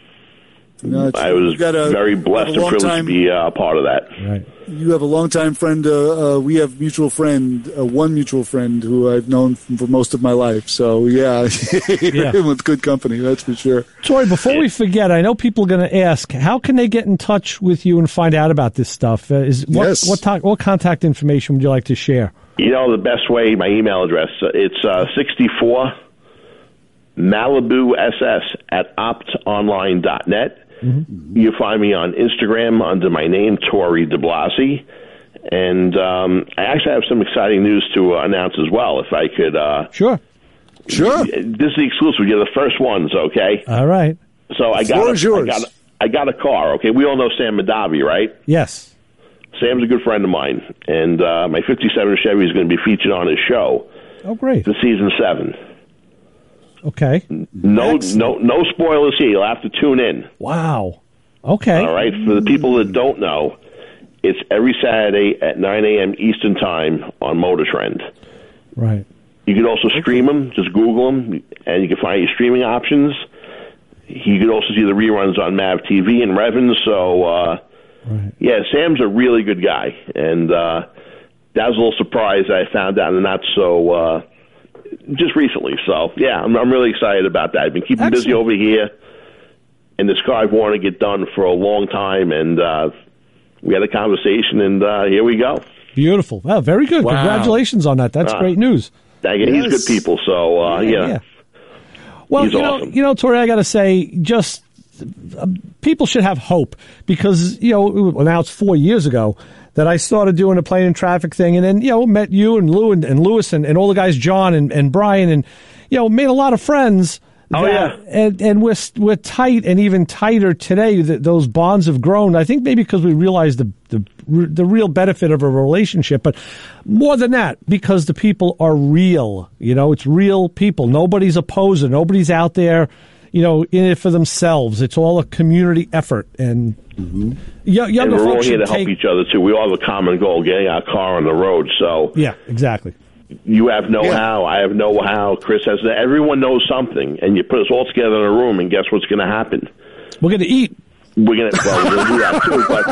Speaker 16: no, I was a, very blessed and privileged time. to be uh, a part of that.
Speaker 2: Right.
Speaker 3: You have a longtime friend. Uh, uh, we have mutual friend, uh, one mutual friend who I've known for most of my life. So yeah, yeah. with good company, that's for sure.
Speaker 2: Tori, before we forget, I know people are going to ask, how can they get in touch with you and find out about this stuff? Uh, is what
Speaker 3: yes.
Speaker 2: what, ta- what contact information would you like to share?
Speaker 16: You know, the best way, my email address, uh, it's uh, sixty-four Malibu S S at opt online dot net. Mm-hmm. You find me on Instagram under my name, Tori DeBlasi. And um, I actually have some exciting news to uh, announce as well, if I could. Uh,
Speaker 2: sure.
Speaker 3: Sure.
Speaker 16: This is the exclusive. You're the first ones, okay?
Speaker 2: All right.
Speaker 16: So I got, a, I, got a, I got a car, okay? We all know Sam Madavi, right?
Speaker 2: Yes.
Speaker 16: Sam's a good friend of mine. And uh, my fifty-seven Chevy is going to be featured on his show.
Speaker 2: Oh, great.
Speaker 16: For season seven.
Speaker 2: Okay.
Speaker 16: No, no, no spoilers here. You'll have to tune in.
Speaker 2: Wow. Okay.
Speaker 16: All right. For the people that don't know, it's every Saturday at nine a.m. Eastern Time on Motor Trend.
Speaker 2: Right.
Speaker 16: You can also stream them. Just Google them, and you can find your streaming options. You can also see the reruns on Mav T V and Revin. So, uh, right. yeah, Sam's a really good guy, and uh, that was a little surprise that I found out in the not so. Uh, Just recently, so yeah, I'm, I'm really excited about that. I've been keeping
Speaker 2: Excellent.
Speaker 16: busy over here, and this car I've wanted to get done for a long time, and uh, we had a conversation, and uh, here we go.
Speaker 2: Beautiful. Well, very good.
Speaker 3: Wow.
Speaker 2: Congratulations on that. That's uh, great news.
Speaker 16: Thank you. Yes. He's good people, so uh, yeah. yeah.
Speaker 2: Well,
Speaker 16: He's
Speaker 2: you
Speaker 16: awesome.
Speaker 2: know, you know, Tori, I got to say, just uh, people should have hope because you know, well, now it's four years ago that I started doing the plane and traffic thing, and then, you know, met you and Lou and, and Lewis and, and all the guys, John and, and Brian, and, you know, made a lot of friends.
Speaker 16: Oh,
Speaker 2: that,
Speaker 16: yeah.
Speaker 2: And, and we're, we're tight and even tighter today. That those bonds have grown. I think maybe because we realized the, the, the real benefit of a relationship, but more than that, because the people are real. You know, it's real people. Nobody's a poser. Nobody's out there, you know, in it for themselves. It's all a community effort. And mm-hmm. y- younger
Speaker 16: and we're all
Speaker 2: folks
Speaker 16: here to
Speaker 2: take...
Speaker 16: help each other, too. We all have a common goal, getting our car on the road. So
Speaker 2: yeah, exactly.
Speaker 16: You have know-how.
Speaker 3: Yeah.
Speaker 16: I have know-how. Chris has everyone knows something, and you put us all together in a room, and guess what's going to happen?
Speaker 2: We're going to eat.
Speaker 16: We're gonna well, we're gonna do that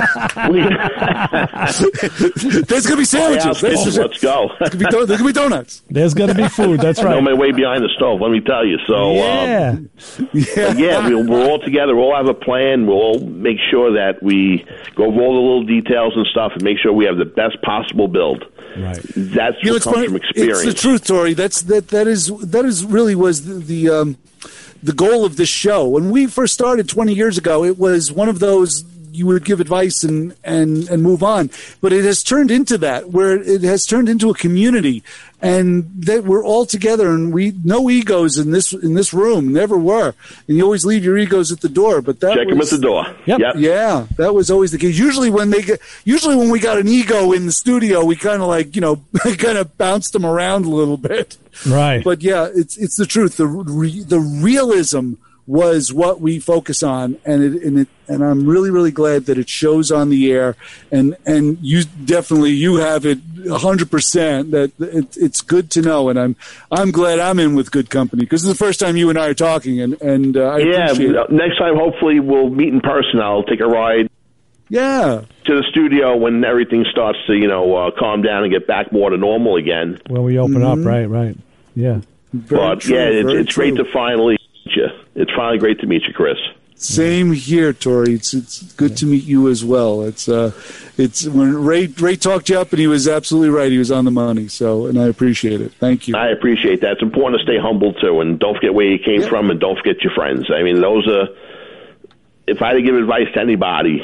Speaker 16: too, but we,
Speaker 3: there's gonna be sandwiches.
Speaker 16: Let's, just, let's go.
Speaker 3: There's gonna, be do- there's gonna be donuts.
Speaker 2: There's gonna be food. That's right.
Speaker 16: I'm on my way behind the stove. Let me tell you. So
Speaker 2: yeah,
Speaker 16: um, yeah, yeah we, we're all together. We'll all have a plan. We'll all make sure that we go over all the little details and stuff, and make sure we have the best possible build.
Speaker 2: Right.
Speaker 16: That's
Speaker 3: you know,
Speaker 16: what comes
Speaker 3: funny.
Speaker 16: from experience.
Speaker 3: It's the truth, Tori. That's that. That is that is really was the. the um, the goal of this show. When we first started twenty years ago, it was one of those you would give advice and, and, and move on. But it has turned into that, where it has turned into a community, and that we're all together, and we no egos in this in this room, never were. And you always leave your egos at the door. But that
Speaker 16: check
Speaker 3: was,
Speaker 16: them at the door.
Speaker 2: Yep.
Speaker 16: yep.
Speaker 3: Yeah, that was always the case. Usually when they get, usually when we got an ego in the studio, we kind of like you know kind of bounced them around a little bit.
Speaker 2: Right.
Speaker 3: But yeah, it's it's the truth. The re, the realism was what we focus on, and it and it and I'm really really glad that it shows on the air, and and you definitely you have it one hundred percent. That it, it's good to know, and I'm I'm glad I'm in with good company, because it's the first time you and I are talking, and and uh, I
Speaker 16: yeah.
Speaker 3: appreciate it.
Speaker 16: Next time, hopefully, we'll meet in person. I'll take a ride.
Speaker 3: Yeah.
Speaker 16: To the studio when everything starts to you know uh, calm down and get back more to normal again.
Speaker 2: When we open
Speaker 3: Mm-hmm.
Speaker 2: up, right, right, yeah.
Speaker 3: Very
Speaker 16: but
Speaker 3: true,
Speaker 16: yeah, it's, it's
Speaker 3: true.
Speaker 16: great to finally meet you. It's finally great to meet you, Chris.
Speaker 3: Same here, Tori. It's it's good to meet you as well. It's uh, it's when Ray Ray talked you up, and he was absolutely right. He was on the money. So, and I appreciate it. Thank you.
Speaker 16: I appreciate that. It's important to stay humble too, and don't forget where you came
Speaker 3: Yeah.
Speaker 16: from, and don't forget your friends. I mean, those are. If I had to give advice to anybody,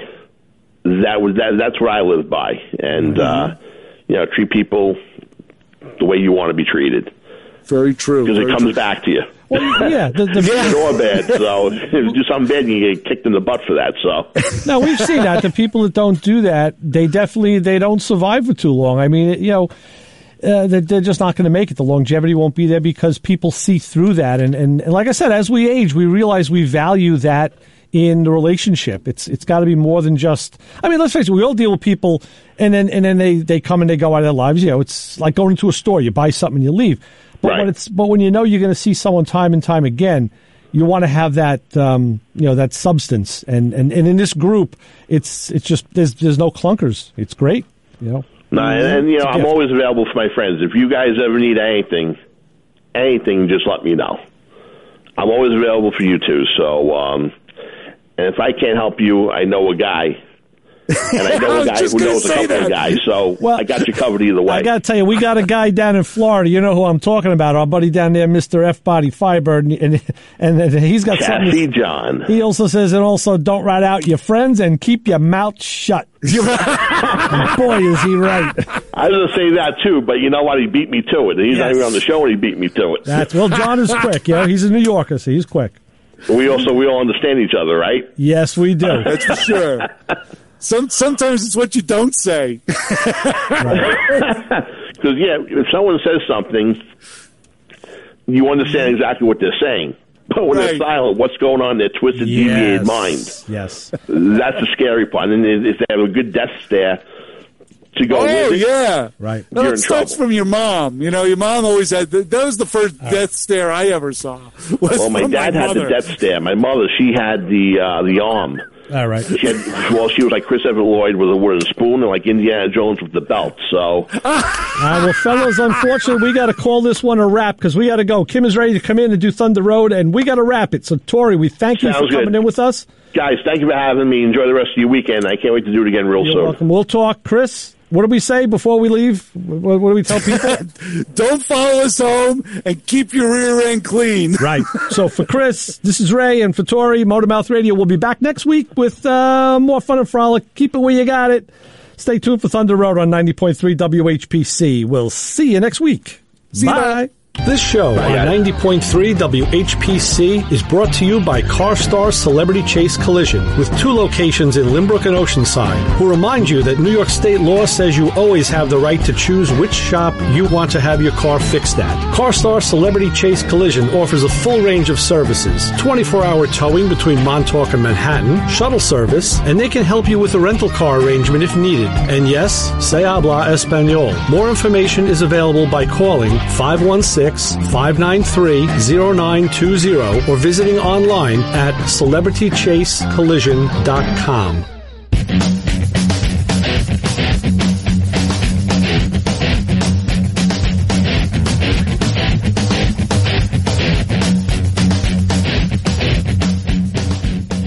Speaker 16: that was that. That's what I live by, and
Speaker 3: Mm-hmm.
Speaker 16: uh, you know, treat people the way you want to be treated.
Speaker 3: Very true.
Speaker 16: Because it
Speaker 3: very
Speaker 16: comes
Speaker 3: true.
Speaker 16: back to you.
Speaker 2: Well, yeah, the, the,
Speaker 16: Good or bad. So if you do something bad, you get kicked in the butt for that. So
Speaker 2: no, we've seen that. The people that don't do that, they definitely they don't survive for too long. I mean, you know, uh, they're, they're just not going to make it. The longevity won't be there because people see through that. And, and, and like I said, as we age, we realize we value that in the relationship. It's it's got to be more than just. I mean, let's face it. We all deal with people, and then and then they, they come and they go out of their lives. You know, it's like going into a store. You buy something, and you leave. But
Speaker 16: right.
Speaker 2: when it's but when you know you're going to see someone time and time again, you want to have that um, you know that substance. And, and, and in this group, it's it's just there's there's no clunkers. It's great. You know.
Speaker 16: no, and, and you know, I'm always available for my friends. If you guys ever need anything, anything, just let me know. I'm always available for you too. So. Um, And if I can't help you, I know a guy. And I know a guy who knows a couple that. of guys. So well, I got you covered either way.
Speaker 2: I got to tell you, we got a guy down in Florida. You know who I'm talking about. Our buddy down there, Mister F. Body Fiber. And, and, and he's got
Speaker 16: Cassie
Speaker 2: something.
Speaker 16: John.
Speaker 2: He also says, and also don't rat out your friends and keep your mouth shut. And boy, is he right.
Speaker 16: I was going to say that too, but you know what? He beat me to it. He's yes. not even on the show, and he beat me to it.
Speaker 2: That's Well, John is quick. You know, he's a New Yorker, so he's quick.
Speaker 16: We also we all understand each other, right?
Speaker 2: Yes, we do.
Speaker 3: That's for sure. Some sometimes it's what you don't say.
Speaker 16: Because yeah, if someone says something, you understand exactly what they're saying. But when right. they're silent, what's going on in their twisted,
Speaker 2: yes.
Speaker 16: deviated mind?
Speaker 2: Yes,
Speaker 16: that's the scary part. And if they have a good death stare to go
Speaker 3: oh,
Speaker 16: with it,
Speaker 3: yeah.
Speaker 2: Right.
Speaker 3: No,
Speaker 16: you're
Speaker 3: it
Speaker 16: in
Speaker 3: starts
Speaker 16: trouble.
Speaker 3: from your mom. You know, your mom always had, the, that was the first All death right. stare I ever saw. Was
Speaker 16: well, my dad
Speaker 3: my
Speaker 16: had the death stare. My mother, she had the uh, the arm.
Speaker 2: All right.
Speaker 16: She had, well, she was like Chris Everett Lloyd with a wooden spoon, and like Indiana Jones with the belt. So,
Speaker 2: all right, well, fellas, unfortunately, we got to call this one a wrap because we got to go. Kim is ready to come in and do Thunder Road, and we got to wrap it. So, Tori, we thank you
Speaker 16: Sounds
Speaker 2: for coming
Speaker 16: good.
Speaker 2: in with us,
Speaker 16: guys. Thank you for having me. Enjoy the rest of your weekend. I can't wait to do it again real
Speaker 2: You're
Speaker 16: soon.
Speaker 2: welcome. We'll talk, Chris. What do we say before we leave? What, what do we tell people?
Speaker 3: Don't follow us home and keep your rear end clean.
Speaker 2: Right. So for Chris, this is Ray, and for Tori, Motormouth Radio. We'll be back next week with uh, more fun and frolic. Keep it where you got it. Stay tuned for Thunder Road on ninety point three W H P C. We'll see you next week.
Speaker 3: See
Speaker 2: Bye.
Speaker 3: You
Speaker 2: This show on ninety point three W H P C is brought to you by CarStar Celebrity Chase Collision, with two locations in Limbrook and Oceanside, who remind you that New York State law says you always have the right to choose which shop you want to have your car fixed at. CarStar Celebrity Chase Collision offers a full range of services, twenty-four hour towing between Montauk and Manhattan, shuttle service, and they can help you with a rental car arrangement if needed. And yes, se habla español. More information is available by calling five one six, six, five nine three, zero nine two zero or visiting online at celebrity chase collision dot com.